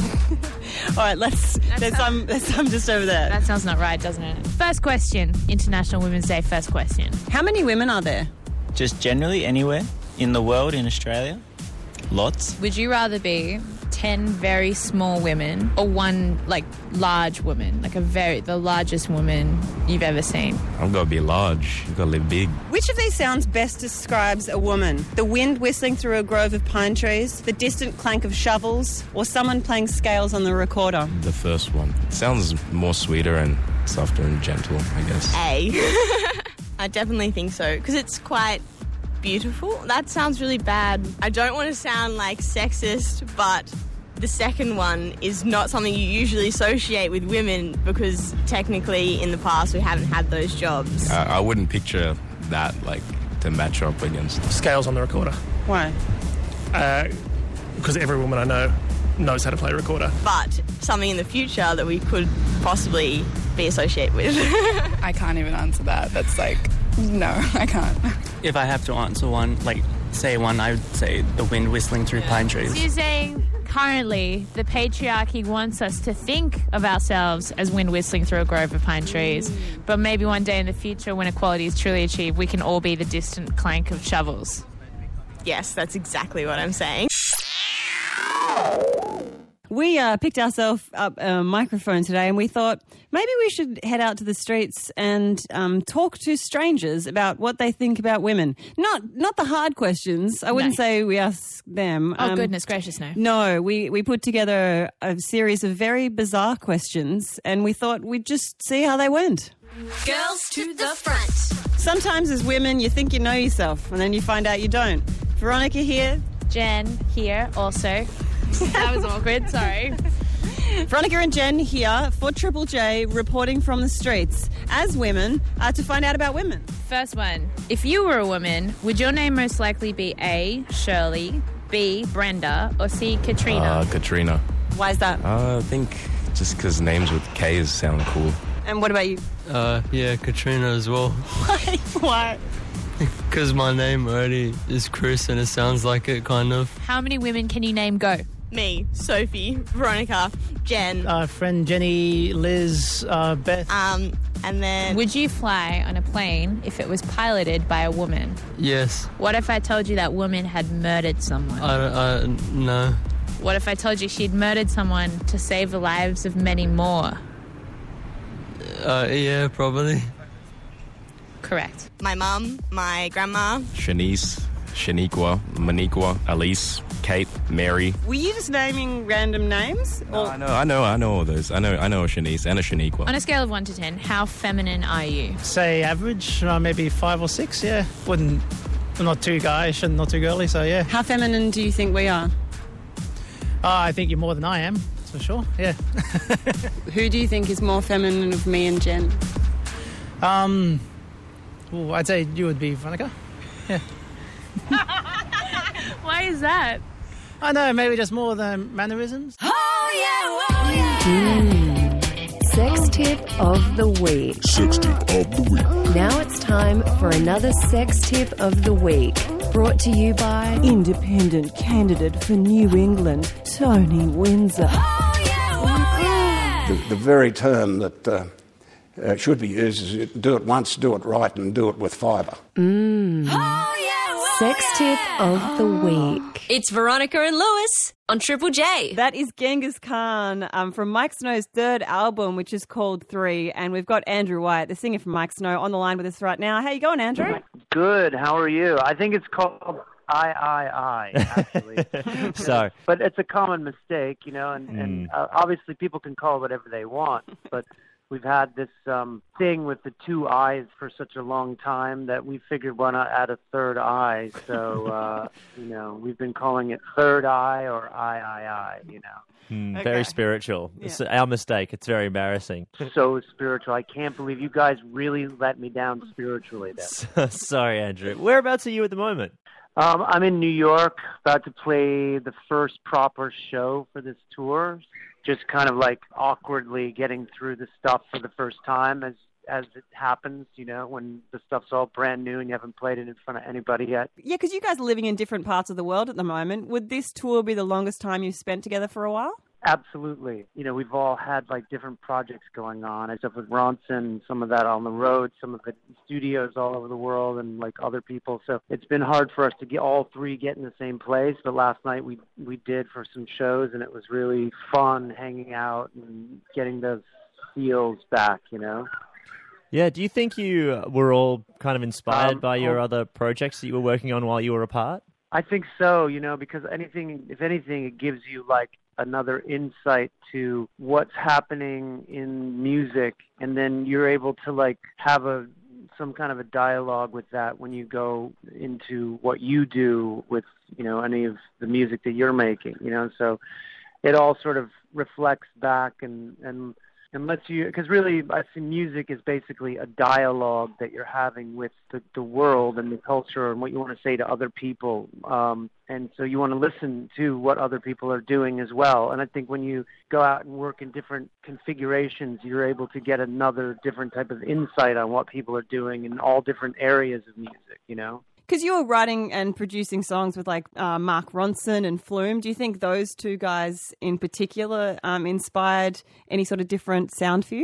All right, let's. There's some. There's some just over there. That sounds not right, doesn't it? First question. International Women's Day. First question. How many women are there? Just generally anywhere in the world, in Australia, lots. Would you rather be ten very small women or one, like, large woman, like a very, the largest woman you've ever seen? I'm going to be large. I'm going to live big. Which of these sounds best describes a woman? The wind whistling through a grove of pine trees, the distant clank of shovels, or someone playing scales on the recorder? The first one. It sounds more sweeter and softer and gentle, I guess. A. I definitely think so, because it's quite beautiful. That sounds really bad. I don't want to sound like sexist, but the second one is not something you usually associate with women because technically in the past we haven't had those jobs. I, I wouldn't picture that, like, to match up against. Scales on the recorder. Why? Uh, because every woman I know knows how to play a recorder. But something in the future that we could possibly be associated with. I can't even answer that. That's like, no, I can't. If I have to answer one, like, say one, I would say the wind whistling through pine trees. So you're saying currently the patriarchy wants us to think of ourselves as wind whistling through a grove of pine trees, but maybe one day in the future when equality is truly achieved, we can all be the distant clank of shovels. Yes, that's exactly what I'm saying. We uh, picked ourselves up a microphone today and we thought maybe we should head out to the streets and um, talk to strangers about what they think about women. Not not the hard questions. I wouldn't No. say we ask them. Oh, Um, goodness gracious, no. No, we, we put together a series of very bizarre questions and we thought we'd just see how they went. Girls to the front. Sometimes as women you think you know yourself and then you find out you don't. Veronica here. Jen here also. That was awkward, sorry. Veronica and Jen here for Triple J, reporting from the streets as women uh, to find out about women. First one. If you were a woman, would your name most likely be A, Shirley, B, Brenda, or C, Katrina? Uh, Katrina. Why is that? Uh, I think just because names with K's sound cool. And what about you? Uh, yeah, Katrina as well. Why? Why? Because my name already is Chris and it sounds like it, kind of. How many women can you name? Go. Me, Sophie, Veronica, Jen. Uh, friend Jenny, Liz, uh, Beth. Um, and then... Would you fly on a plane if it was piloted by a woman? Yes. What if I told you that woman had murdered someone? I don't, I, no. What if I told you she'd murdered someone to save the lives of many more? Uh, yeah, probably. Correct. My mum, my grandma. Shanice, Shaniqua, Maniqua, Elise, Kate, Mary. Were you just naming random names? No, I know, I know, I know all those. I know, I know a Shanice and a Shaniqua. On a scale of one to ten, how feminine are you? Say average, uh, maybe five or six, yeah. Wouldn't, I'm not too guyish and not too girly, so yeah. How feminine do you think we are? Uh, I think you're more than I am, that's for sure, yeah. Who do you think is more feminine of me and Jen? Um, well, I'd say you would be Veronica, yeah. Why is that? I know, maybe just more than mannerisms. Oh, yeah, oh, yeah. Mm. Sex tip of the week. Sex tip of the week. Now it's time for another sex tip of the week. Brought to you by independent candidate for New England, Tony Windsor. Oh, yeah, oh, yeah. The, the very term that uh, uh, should be used is do it once, do it right, and do it with fibre. Mm. Oh, yeah, oh, Sex yeah. tip of the week. It's Veronica and Lewis on Triple J. That is Genghis Khan um, from Mike Snow's third album, which is called Three. And we've got Andrew White, the singer from Mike Snow, on the line with us right now. How you going, Andrew? Good. How are you? I think it's called I, I, I, actually. Sorry. But it's a common mistake, you know, and, Mm. and uh, obviously people can call it whatever they want, but we've had this um, thing with the two eyes for such a long time that we figured why not add a third eye. So, uh, you know, we've been calling it Third Eye or I, I, I, you know. Mm, Okay. Very spiritual. It's our mistake. It's very embarrassing. So spiritual. I can't believe you guys really let me down spiritually there. Sorry, Andrew. Whereabouts are you at the moment? Um, I'm in New York, about to play the first proper show for this tour. Just kind of like awkwardly getting through the stuff for the first time as as it happens, you know, when the stuff's all brand new and you haven't played it in front of anybody yet. Yeah, because you guys are living in different parts of the world at the moment. Would this tour be the longest time you've spent together for a while? absolutely. You know, we've all had like different projects going on. I stuff with Ronson, some of that on the road, some of it in studios all over the world, and like other people. So it's been hard for us to get all three get in the same place. But last night we we did for some shows, and it was really fun hanging out and getting those feels back. You know. Yeah, do you think you were all kind of inspired Um, by your oh. other projects that you were working on while you were apart? I think so, you know, because anything, if anything, it gives you like another insight to what's happening in music, and then you're able to like have a some kind of a dialogue with that when you go into what you do with, you know, any of the music that you're making, you know. So it all sort of reflects back and and. And lets you, because really, I see music is basically a dialogue that you're having with the, the world and the culture and what you want to say to other people. Um, and so you want to listen to what other people are doing as well. And I think when you go out and work in different configurations, you're able to get another different type of insight on what people are doing in all different areas of music, you know? Because you were writing and producing songs with like uh, Mark Ronson and Flume. Do you think those two guys in particular um, inspired any sort of different sound for you?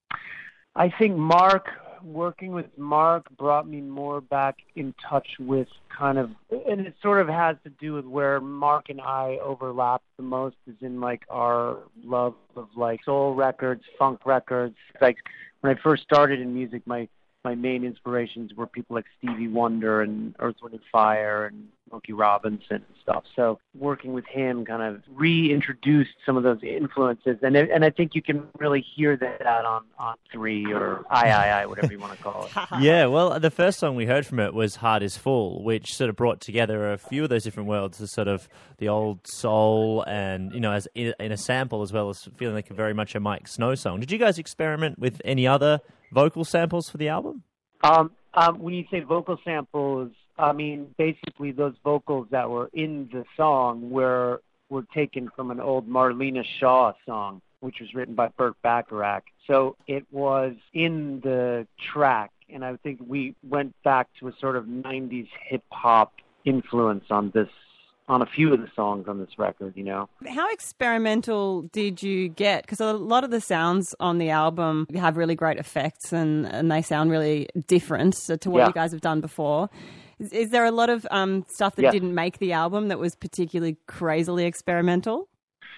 I think Mark, working with Mark brought me more back in touch with kind of, and it sort of has to do with where Mark and I overlap the most is in like our love of like soul records, funk records. Like when I first started in music, my My main inspirations were people like Stevie Wonder and Earth, Wind and Fire and Smokey Robinson and stuff. So working with him kind of reintroduced some of those influences. And it, and I think you can really hear that on, on three or I, I, I, whatever you want to call it. Yeah, well, the first song we heard from it was Heart Is Full, which sort of brought together a few of those different worlds, the sort of the old soul and, you know, as in, in a sample as well as feeling like a very much a Mike Snow song. Did you guys experiment with any other vocal samples for the album? Um, um, when you say vocal samples, I mean basically those vocals that were in the song were were taken from an old Marlena Shaw song, which was written by Burt Bacharach. So it was in the track, and I think we went back to a sort of nineties hip hop influence on this. On a few of the songs on this record, you know. How experimental did you get? Because a lot of the sounds on the album have really great effects and, and they sound really different to what Yeah. you guys have done before. Is, is there a lot of um, stuff that Yeah. didn't make the album that was particularly crazily experimental?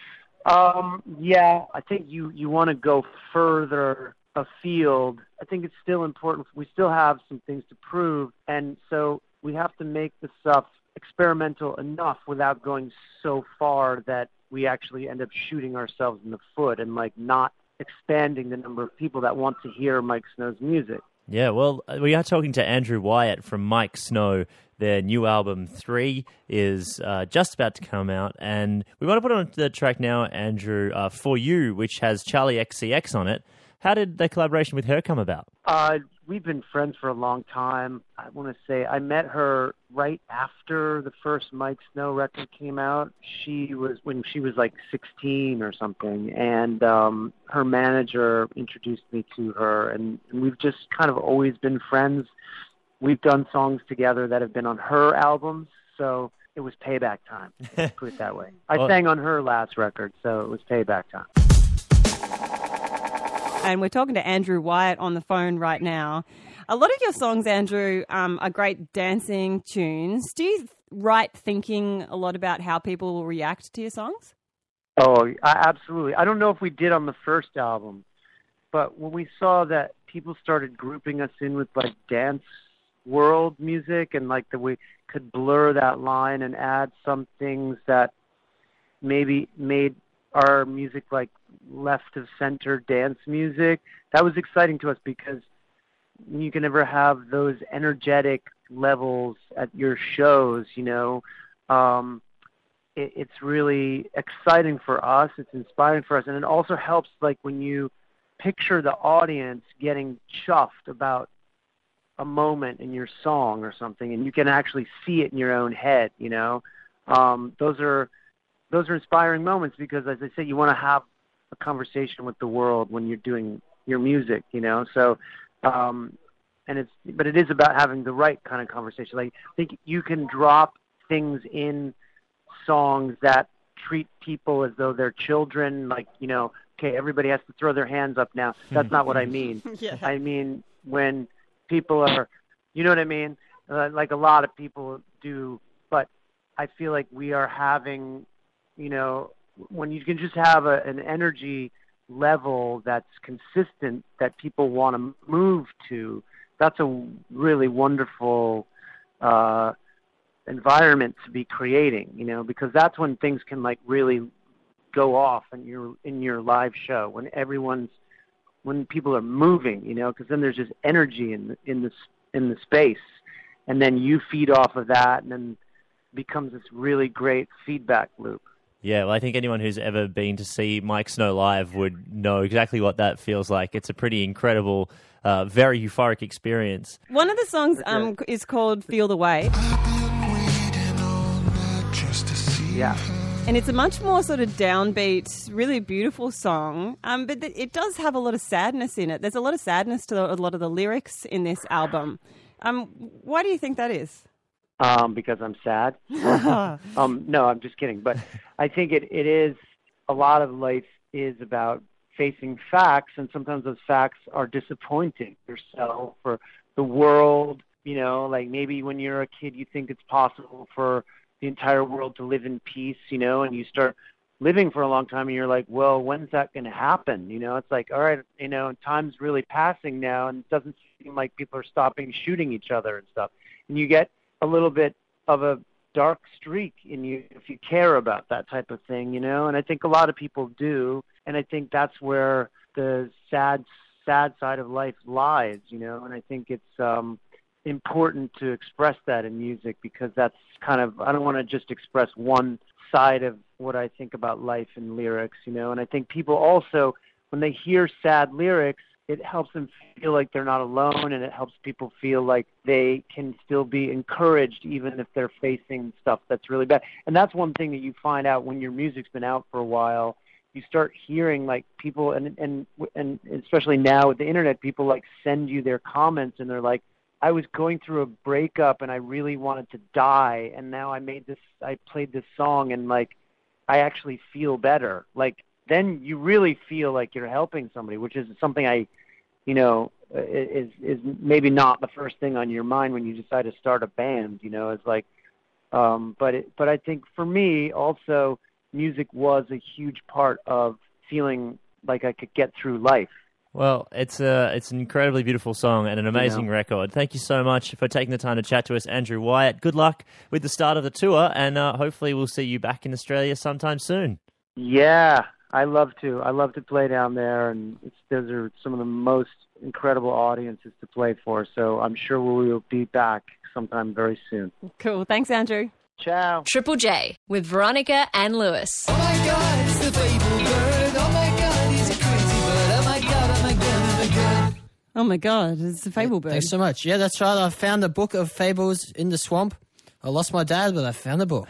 Um, yeah, I think you, you want to go further afield. I think it's still important. We still have some things to prove, and so we have to make the stuff experimental enough without going so far that we actually end up shooting ourselves in the foot and like not expanding the number of people that want to hear Mike Snow's music. Yeah, well, we are talking to Andrew Wyatt from Mike Snow. Their new album, Three, is uh, just about to come out, and we want to put on the track now, Andrew, uh, For You, which has Charlie X C X on it. How did the collaboration with her come about? Uh, we've been friends for a long time. I want to say I met her right after the first Mike Snow record came out. She was when she was like sixteen or something, and um, her manager introduced me to her, and, and we've just kind of always been friends. We've done songs together that have been on her albums, so it was payback time. Let's put it that way. I Well- sang on her last record, so it was payback time. And we're talking to Andrew Wyatt on the phone right now. A lot of your songs, Andrew, um, are great dancing tunes. Do you write thinking a lot about how people will react to your songs? Oh, I, absolutely. I don't know if we did on the first album, but when we saw that people started grouping us in with like dance world music and like that we could blur that line and add some things that maybe made our music like left of center dance music, that was exciting to us because you can never have those energetic levels at your shows, you know. Um, it, it's really exciting for us. It's inspiring for us. And it also helps like when you picture the audience getting chuffed about a moment in your song or something, and you can actually see it in your own head, you know. Um, those are those are inspiring moments because, as I say, you want to have a conversation with the world when you're doing your music, you know. So, um, and it's but it is about having the right kind of conversation. Like I think you can drop things in songs that treat people as though they're children, like, you know, okay, everybody has to throw their hands up now. That's not what I mean. Yeah. I mean when people are, you know what I mean? Uh, like a lot of people do, but I feel like we are having, you know, when you can just have a, an energy level that's consistent that people want to move to, that's a really wonderful uh, environment to be creating, you know, because that's when things can like really go off in your in your live show, when everyone's when people are moving, you know, because then there's just energy in the, in the in the space, and then you feed off of that, and then it becomes this really great feedback loop. Yeah, well, I think anyone who's ever been to see Mike Snow live would know exactly what that feels like. It's a pretty incredible, uh, very euphoric experience. One of the songs um, is called Feel the Way. Yeah. And it's a much more sort of downbeat, really beautiful song, um, but th- it does have a lot of sadness in it. There's a lot of sadness to the, a lot of the lyrics in this album. Um, why do you think that is? Um, because I'm sad. um, no, I'm just kidding. But I think it, it is, a lot of life is about facing facts, and sometimes those facts are disappointing yourself or the world. You know, like maybe when you're a kid, you think it's possible for the entire world to live in peace, you know, and you start living for a long time and you're like, well, when's that going to happen? You know, it's like, all right, you know, time's really passing now and it doesn't seem like people are stopping shooting each other and stuff. And you get a little bit of a dark streak in you if you care about that type of thing, you know, and I think a lot of people do. And I think that's where the sad, sad side of life lies, you know, and I think it's, um, important to express that in music, because that's kind of, I don't want to just express one side of what I think about life in lyrics, you know, and I think people also, when they hear sad lyrics, it helps them feel like they're not alone, and it helps people feel like they can still be encouraged even if they're facing stuff that's really bad. And that's one thing that you find out when your music's been out for a while. You start hearing like people, and and and especially now with the internet, people like send you their comments and they're like, I was going through a breakup and I really wanted to die, and now I made this, I played this song and like, I actually feel better. Like, then you really feel like you're helping somebody, which is something I, you know, is, is maybe not the first thing on your mind when you decide to start a band, you know, it's like, um, but it, but I think for me also, music was a huge part of feeling like I could get through life. Well, it's a, it's an incredibly beautiful song and an amazing Yeah. record. Thank you so much for taking the time to chat to us, Andrew Wyatt. Good luck with the start of the tour, and uh, hopefully we'll see you back in Australia sometime soon. Yeah, I love to. I love to play down there, and it's, those are some of the most incredible audiences to play for, so I'm sure we will be back sometime very soon. Cool. Thanks, Andrew. Ciao. Triple J with Veronica and Lewis. Oh my God, it's the Fable Bird. Oh my God, he's a crazy bird. Oh my God, oh my God, oh my God. Oh my God, it's a fable bird. Thanks so much. Yeah, that's right. I found a book of fables in the swamp. I lost my dad, but I found the book.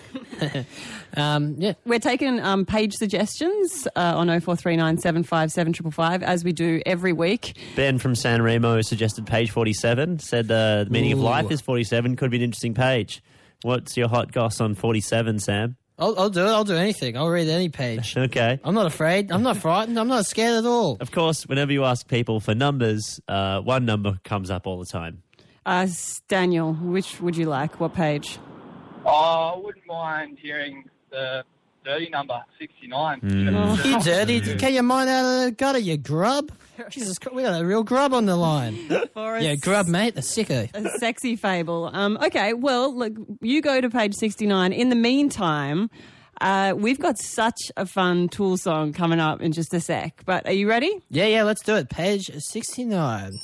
um, yeah. We're taking um, page suggestions uh, on oh four three nine, seven five seven, five five five, as we do every week. Ben from San Remo suggested page forty-seven, said uh, the meaning Ooh. of life is forty-seven, could be an interesting page. What's your hot goss on forty-seven, Sam? I'll, I'll do it. I'll do anything. I'll read any page. Okay. I'm not afraid. I'm not frightened. I'm not scared at all. Of course, whenever you ask people for numbers, uh, one number comes up all the time. Uh, Daniel, which would you like? What page? Oh, I wouldn't mind hearing the dirty number, sixty-nine. Mm. You dirty. Get your mind out of the gutter, you grub. Jesus Christ, we got a real grub on the line. For a yeah, grub, mate, the sicko. A sexy fable. Um, okay, well, look, you go to page sixty-nine. In the meantime, uh, we've got such a fun Tool song coming up in just a sec. But are you ready? Yeah, yeah, let's do it. Page sixty-nine.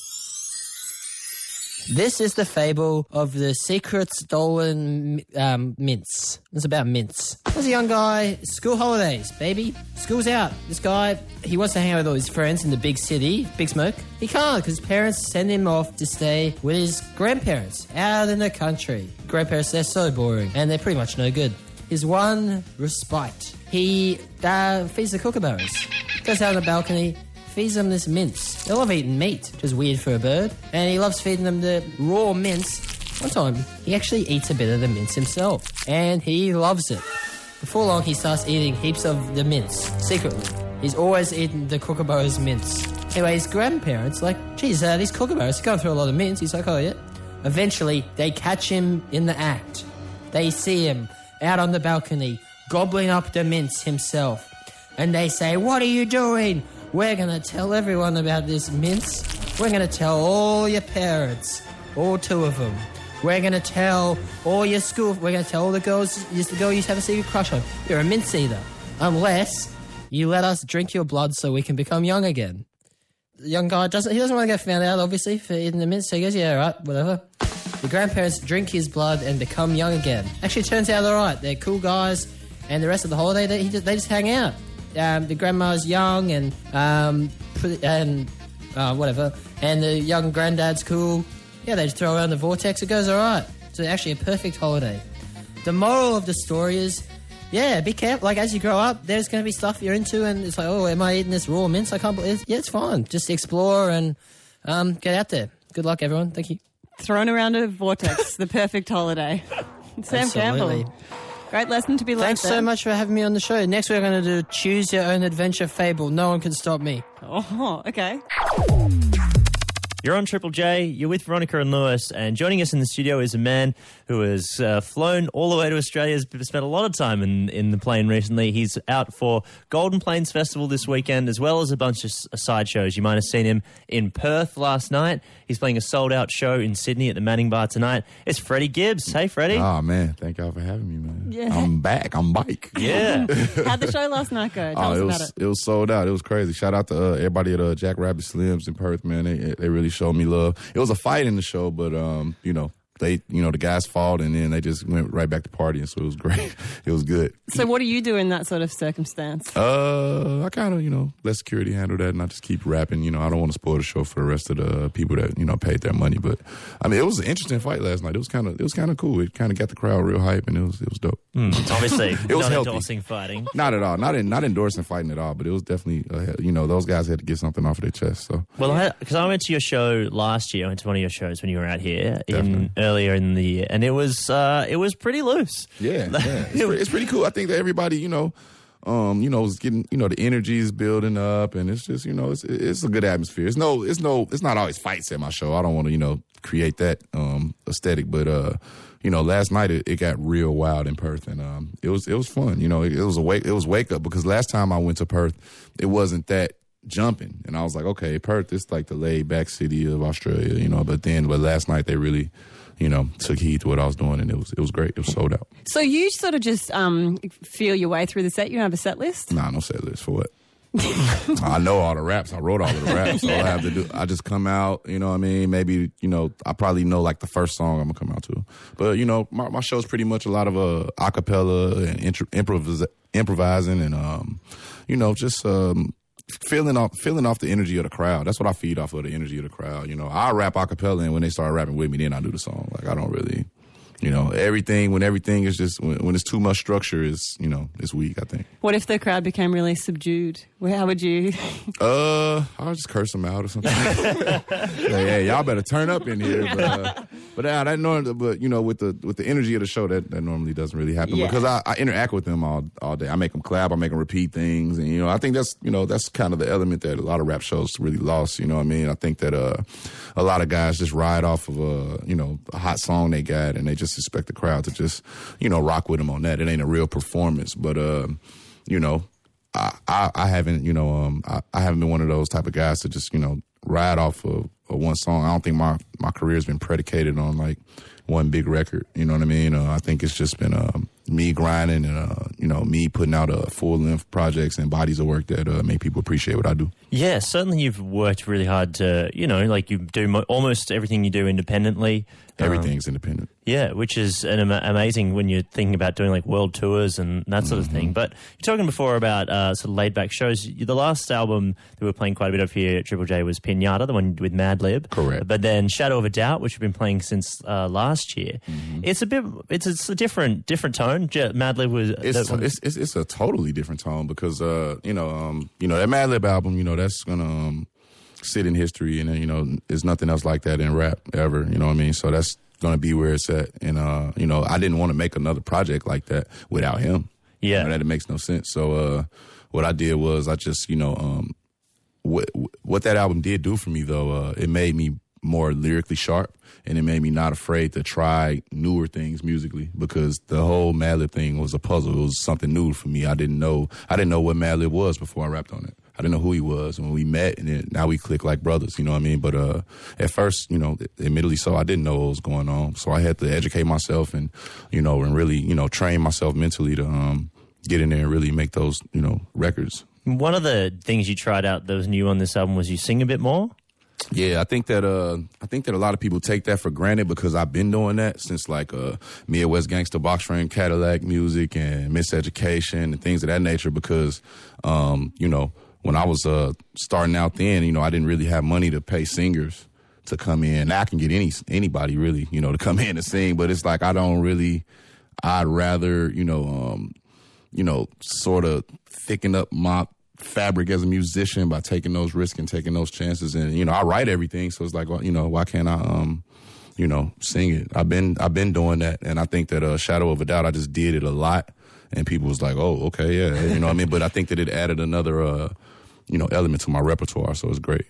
This is the fable of the secret stolen um, mints. It's about mints. There's a young guy, school holidays, baby. School's out. This guy, he wants to hang out with all his friends in the big city, Big Smoke. He can't because his parents send him off to stay with his grandparents out in the country. Grandparents, they're so boring and they're pretty much no good. His one respite, he uh, feeds the kookaburras. Goes out on the balcony, feeds them this mince. They love eating meat, which is weird for a bird. And he loves feeding them the raw mince. One time, he actually eats a bit of the mince himself. And he loves it. before long, he starts eating heaps of the mints, secretly. He's always eating the Kookaburras mints. Anyway, his grandparents like, geez, uh, these Kookaburras are going through a lot of mints. He's like, oh, yeah. Eventually, they catch him in the act. They see him out on the balcony, gobbling up the mints himself. And they say, what are you doing? We're going to tell everyone about this mints. We're going to tell all your parents, all two of them. We're going to tell all your school, we're going to tell all the girls, the girl you have a secret crush on. You're a mince eater. Unless you let us drink your blood so we can become young again. The young guy doesn't, he doesn't want to get found out, obviously, for eating the mince. So he goes, yeah, right, whatever. The grandparents drink his blood and become young again. Actually, it turns out they're right. They're cool guys. And the rest of the holiday, they, just, they just hang out. Um, the grandma's young and, um, and uh, whatever. And the young granddad's cool. Yeah, they just throw around the vortex. It goes all right. It's actually a perfect holiday. The moral of the story is, yeah, be careful. Like, as you grow up, there's going to be stuff you're into, and it's like, oh, am I eating this raw mince? I can't believe it. Yeah, it's fine. Just explore and um, get out there. Good luck, everyone. Thank you. Thrown around a vortex, the perfect holiday. Sam Absolutely. Campbell. Great lesson to be learned. Thanks there. so much for having me on the show. Next, we're going to do Choose Your Own Adventure Fable. No one can stop me. Oh, okay. You're on Triple J, you're with Veronica and Lewis, and joining us in the studio is a man who has uh, flown all the way to Australia, has spent a lot of time in, in the plane recently. He's out for Golden Plains Festival this weekend, as well as a bunch of s- side shows. You might have seen him in Perth last night. He's playing a sold-out show in Sydney at the Manning Bar tonight. It's Freddie Gibbs. Hey, Freddie. Oh, man. Thank y'all for having me, man. Yeah. I'm back. I'm bike. Yeah. How'd the show last night go? Tell oh, us it about was, it. It was sold out. It was crazy. Shout out to uh, everybody at uh, Jack Rabbit Slims in Perth, man. They, they really showed me love. It was a fight in the show, but, um, you know, they, you know, the guys fought and then they just went right back to partying. So it was great. It was good. So what do you do in that sort of circumstance? Uh, I kind of, you know, let security handle that and I just keep rapping. You know, I don't want to spoil the show for the rest of the people that, you know, paid their money. But, I mean, it was an interesting fight last night. It was kind of, it was kind of cool. It kind of got the crowd real hype and it was, it was dope. Mm, obviously, it was not healthy. endorsing fighting. Not at all. Not in, not endorsing fighting at all, but it was definitely, uh, you know, those guys had to get something off of their chest. So, Well, because I, I went to your show last year. I went to one of your shows when you were out here in Definitely. earlier in the year, and it was uh, it was pretty loose. Yeah, yeah. It's, pretty, it's pretty cool. I think that everybody, you know, um, you know, is getting, you know, the energy is building up, and it's just, you know, it's it's a good atmosphere. It's no, it's no, it's not always fights at my show. I don't want to, you know, create that um, aesthetic, but uh, you know, last night it, it got real wild in Perth, and um, it was it was fun. You know, it, it was a wake it was wake up because last time I went to Perth, it wasn't that jumping, and I was like, okay, Perth is like the laid back city of Australia, you know. But then, but last night they really, you know, took heed to what I was doing, and it was it was great. It was sold out. So you sort of just um, feel your way through the set? You don't have a set list? Nah, no set list for what? I know all the raps. I wrote all of the raps. So Yeah. all I have to do, I just come out, you know what I mean? Maybe, you know, I probably know like the first song I'm going to come out to. But, you know, my, my show's pretty much a lot of uh, a cappella and intro, improvis- improvising and, um, you know, just um, feeling off feeling off the energy of the crowd. That's what I feed off of, the energy of the crowd. You know, I rap a cappella, and when they start rapping with me, then I do the song. Like, I don't really... You know, everything, when everything is just, when, when it's too much structure, is, you know, it's weak, I think. What if the crowd became really subdued? Well, how would you... Uh, I'll just curse them out or something. Like, hey, y'all better turn up in here. But, uh, but, uh, that normally, but you know, with the with the energy of the show, that, that normally doesn't really happen. Yeah. Because I, I interact with them all all day. I make them clap. I make them repeat things. And, you know, I think that's, you know, that's kind of the element that a lot of rap shows really lost. You know what I mean? I think that uh, a lot of guys just ride off of a, you know, a hot song they got, and they just expect the crowd to just, you know, rock with them on that. It ain't a real performance. But, uh, you know, I, I, I haven't, you know, um, I, I haven't been one of those type of guys to just, you know, ride off of, of one song. I don't think my, my career's been predicated on like one big record. You know what I mean? Uh, I think it's just been um, me grinding and, uh, you know, me putting out uh, full length projects and bodies of work that uh, make people appreciate what I do. Yeah, certainly you've worked really hard to, you know, like you do mo- almost everything you do independently. Everything's Um, independent. Yeah, which is an ama- amazing when you're thinking about doing like world tours and that sort of thing. But you're talking before about uh, sort of laid back shows. The last album that we were playing quite a bit of here at Triple J was Pinata, the one with Madlib. Correct. But then Shadow of a Doubt, which we've been playing since uh, last year. It's a bit, it's, it's a different different tone. J- Madlib was It's, that- it's it's it's a totally different tone because uh you know um you know that Madlib album, you know, that's gonna um sit in history, and uh, you know there's nothing else like that in rap ever. You know what I mean? So that's gonna be where it's at. And uh you know I didn't want to make another project like that without him. Yeah. You know, that it makes no sense. So uh, what I did was I just, you know, um, what what that album did do for me, though, uh, it made me more lyrically sharp, and it made me not afraid to try newer things musically, because the whole Madlib thing was a puzzle. It was something new for me. I didn't know I didn't know what Madlib was before I rapped on it. I didn't know who he was. And when we met, and then now we click like brothers, you know what I mean? But uh, at first, you know, admittedly so, I didn't know what was going on. So I had to educate myself and, you know, and really, you know, train myself mentally to um, get in there and really make those, you know, records. One of the things you tried out that was new on this album was you sing a bit more. Yeah, I think that uh, I think that a lot of people take that for granted, because I've been doing that since like uh, Midwest Gangsta, Box Frame, Cadillac Music, and Miseducation and things of that nature. Because um, you know, when I was uh, starting out then, you know, I didn't really have money to pay singers to come in. Now I can get any anybody really, you know, to come in and sing, but it's like I don't really. I'd rather, you know, um, you know, sort of thicken up my fabric as a musician by taking those risks and taking those chances. And, you know, I write everything, so it's like, well, you know, why can't I, um, you know, sing it? I've been, I've been doing that. And I think that uh, Shadow of a Doubt, I just did it a lot, and people was like, oh, okay, yeah, you know what I mean? But I think that it added another, uh, you know, element to my repertoire, so it's great.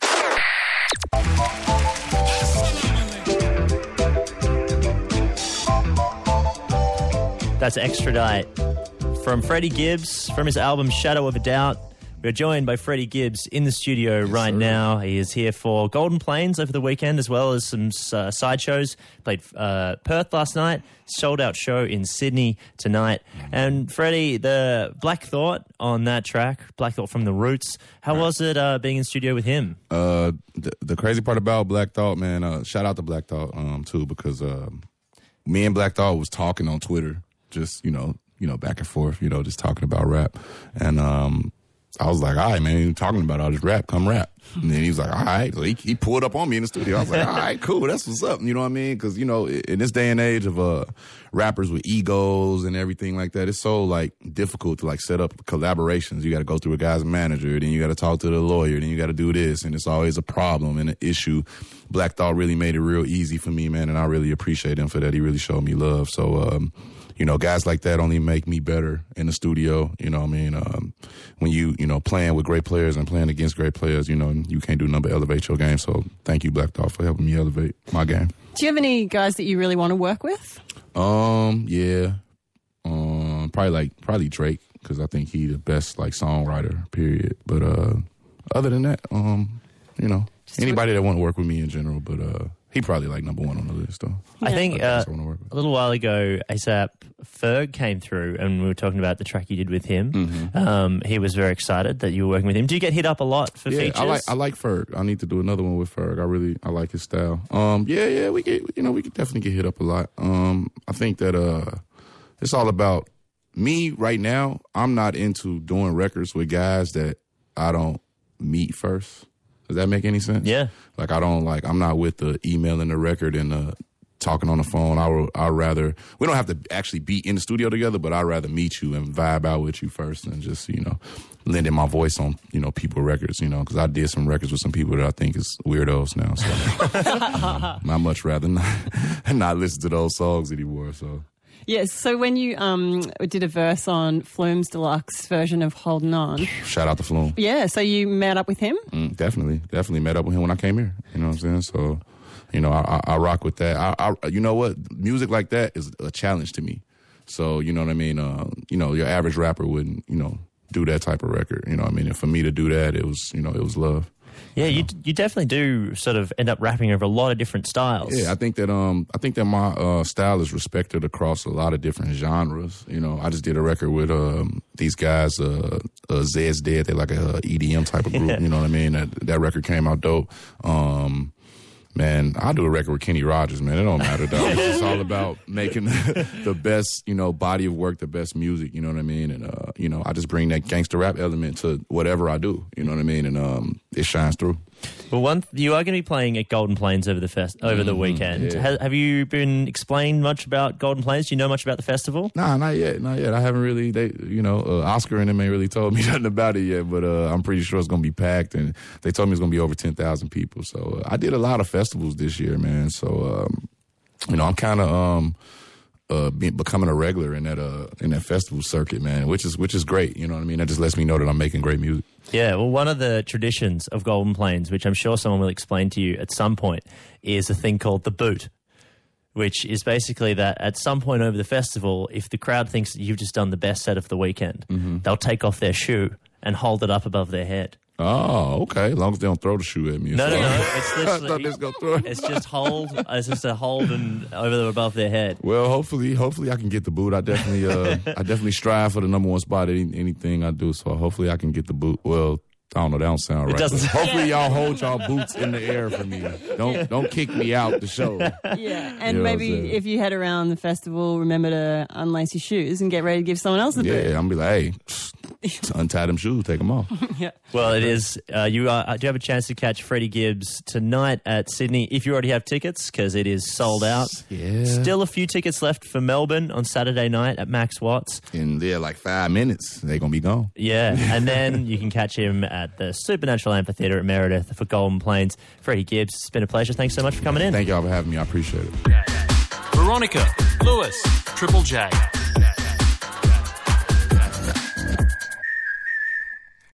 That's Extradite from Freddie Gibbs from his album Shadow of a Doubt. We're joined by Freddie Gibbs in the studio yes, right sir. now. He is here for Golden Plains over the weekend, as well as some uh, sideshows. Played uh, Perth last night, sold out show in Sydney tonight. And Freddie, the Black Thought on that track, Black Thought from the Roots, how right. was it uh, being in studio with him? Uh, the, the crazy part about Black Thought, man, uh, shout out to Black Thought um, too, because uh, me and Black Thought was talking on Twitter, just, you know, you know, back and forth, you know, just talking about rap. And um, I was like, all right, man, you're talking about all this rap, come rap. And then he was like, all right. So he, he pulled up on me in the studio. I was like, all right, cool, that's what's up. You know what I mean? Because, you know, in this day and age of uh, rappers with egos and everything like that, it's so, like, difficult to, like, set up collaborations. You got to go through a guy's manager, then you got to talk to the lawyer, then you got to do this, and it's always a problem and an issue. Black Thought really made it real easy for me, man, and I really appreciate him for that. He really showed me love. So, um, you know, guys like that only make me better in the studio. You know what I mean? Um, when you, you know, playing with great players and playing against great players, you know, you can't do nothing but elevate your game. So thank you, Black Thought, for helping me elevate my game. Do you have any guys that you really want to work with? Um, yeah. Um, probably like, probably Drake, because I think he the best, like, songwriter, period. But uh, other than that, um, you know, Just anybody that want to work with me in general, but uh, he probably like number one on the list, though. I think uh, a little while ago, ASAP Ferg came through, and we were talking about the track you did with him. Mm-hmm. Um, he was very excited that you were working with him. Do you get hit up a lot for yeah, features? I like I like Ferg. I need to do another one with Ferg. I really I like his style. Um, yeah, yeah, we get you know we could definitely get hit up a lot. Um, I think that uh, it's all about me right now. I'm not into doing records with guys that I don't meet first. Does that make any sense? Yeah. Like, I don't, like, I'm not with the emailing the record and uh, talking on the phone. I would, I'd rather, we don't have to actually be in the studio together, but I'd rather meet you and vibe out with you first and just, you know, lending my voice on, you know, people records, you know, because I did some records with some people that I think is weirdos now. So I much rather not, not listen to those songs anymore, so. Yes, so when you um, did a verse on Flume's deluxe version of Holding On. Shout out to Flume. Yeah, so you met up with him? Mm, definitely, definitely met up with him when I came here. You know what I'm saying? So, you know, I, I, I rock with that. I, I, you know what? Music like that is a challenge to me. So, you know what I mean? Uh, you know, your average rapper wouldn't, you know, do that type of record. You know what I mean? And for me to do that, it was, you know, it was love. Yeah, you you definitely do sort of end up rapping over a lot of different styles. Yeah, I think that um I think that my uh, style is respected across a lot of different genres. You know, I just did a record with um these guys, uh, uh Zed's Dead. They're like a E D M type of group. Yeah. You know what I mean? That that record came out dope. Um, man, I'll do a record with Kenny Rogers. Man, it don't matter though. It's just all about making the best, you know, body of work, the best music. You know what I mean? And uh, you know, I just bring that gangster rap element to whatever I do. You know what I mean? And um, it shines through. Well, one you are going to be playing at Golden Plains over the fest over mm-hmm, the weekend. Yeah. Ha- have you been explained much about Golden Plains? Do you know much about the festival? Nah, not yet, not yet. I haven't really. They, you know, uh, Oscar and them ain't really told me nothing about it yet. But uh, I'm pretty sure it's going to be packed, and they told me it's going to be over ten thousand people. So uh, I did a lot of festivals this year, man. So um, you know, I'm kind of um, uh, be, becoming a regular in that uh, in that festival circuit, man, which is which is great. You know what I mean? That just lets me know that I'm making great music. Yeah, well, one of the traditions of Golden Plains, which I'm sure someone will explain to you at some point, is a thing called the boot, which is basically that at some point over the festival, if the crowd thinks that you've just done the best set of the weekend, Mm-hmm. they'll take off their shoe and hold it up above their head. Oh, okay. As long as they don't throw the shoe at me. No, no, So- no. It's I thought they was literally, gonna throw it. it's just hold, it's just a hold and over the, above their head. Well, hopefully, hopefully I can get the boot. I definitely, uh, I definitely strive for the number one spot at any, anything I do. So hopefully I can get the boot. Well, I don't know. That don't sound It right. doesn't- but hopefully y'all hold y'all boots in the air for me. Don't don't kick me out the show. Yeah, and You know what I'm maybe saying? if you head around the festival, remember to unlace your shoes and get ready to give someone else the boot. Yeah, I'm be like, hey, untie them shoes, take them off. Yeah. Well, it is. Uh, you uh, do have a chance to catch Freddie Gibbs tonight at Sydney if you already have tickets, because it is sold out. Yeah. Still a few tickets left for Melbourne on Saturday night at Max Watts. In there, like five minutes, they gonna be gone. Yeah, and then you can catch him at the Supernatural Amphitheatre at Meredith for Golden Plains. Freddie Gibbs, it's been a pleasure. Thanks so much for coming in. Thank y'all for having me. I appreciate it. Veronica, Lewis, Triple J.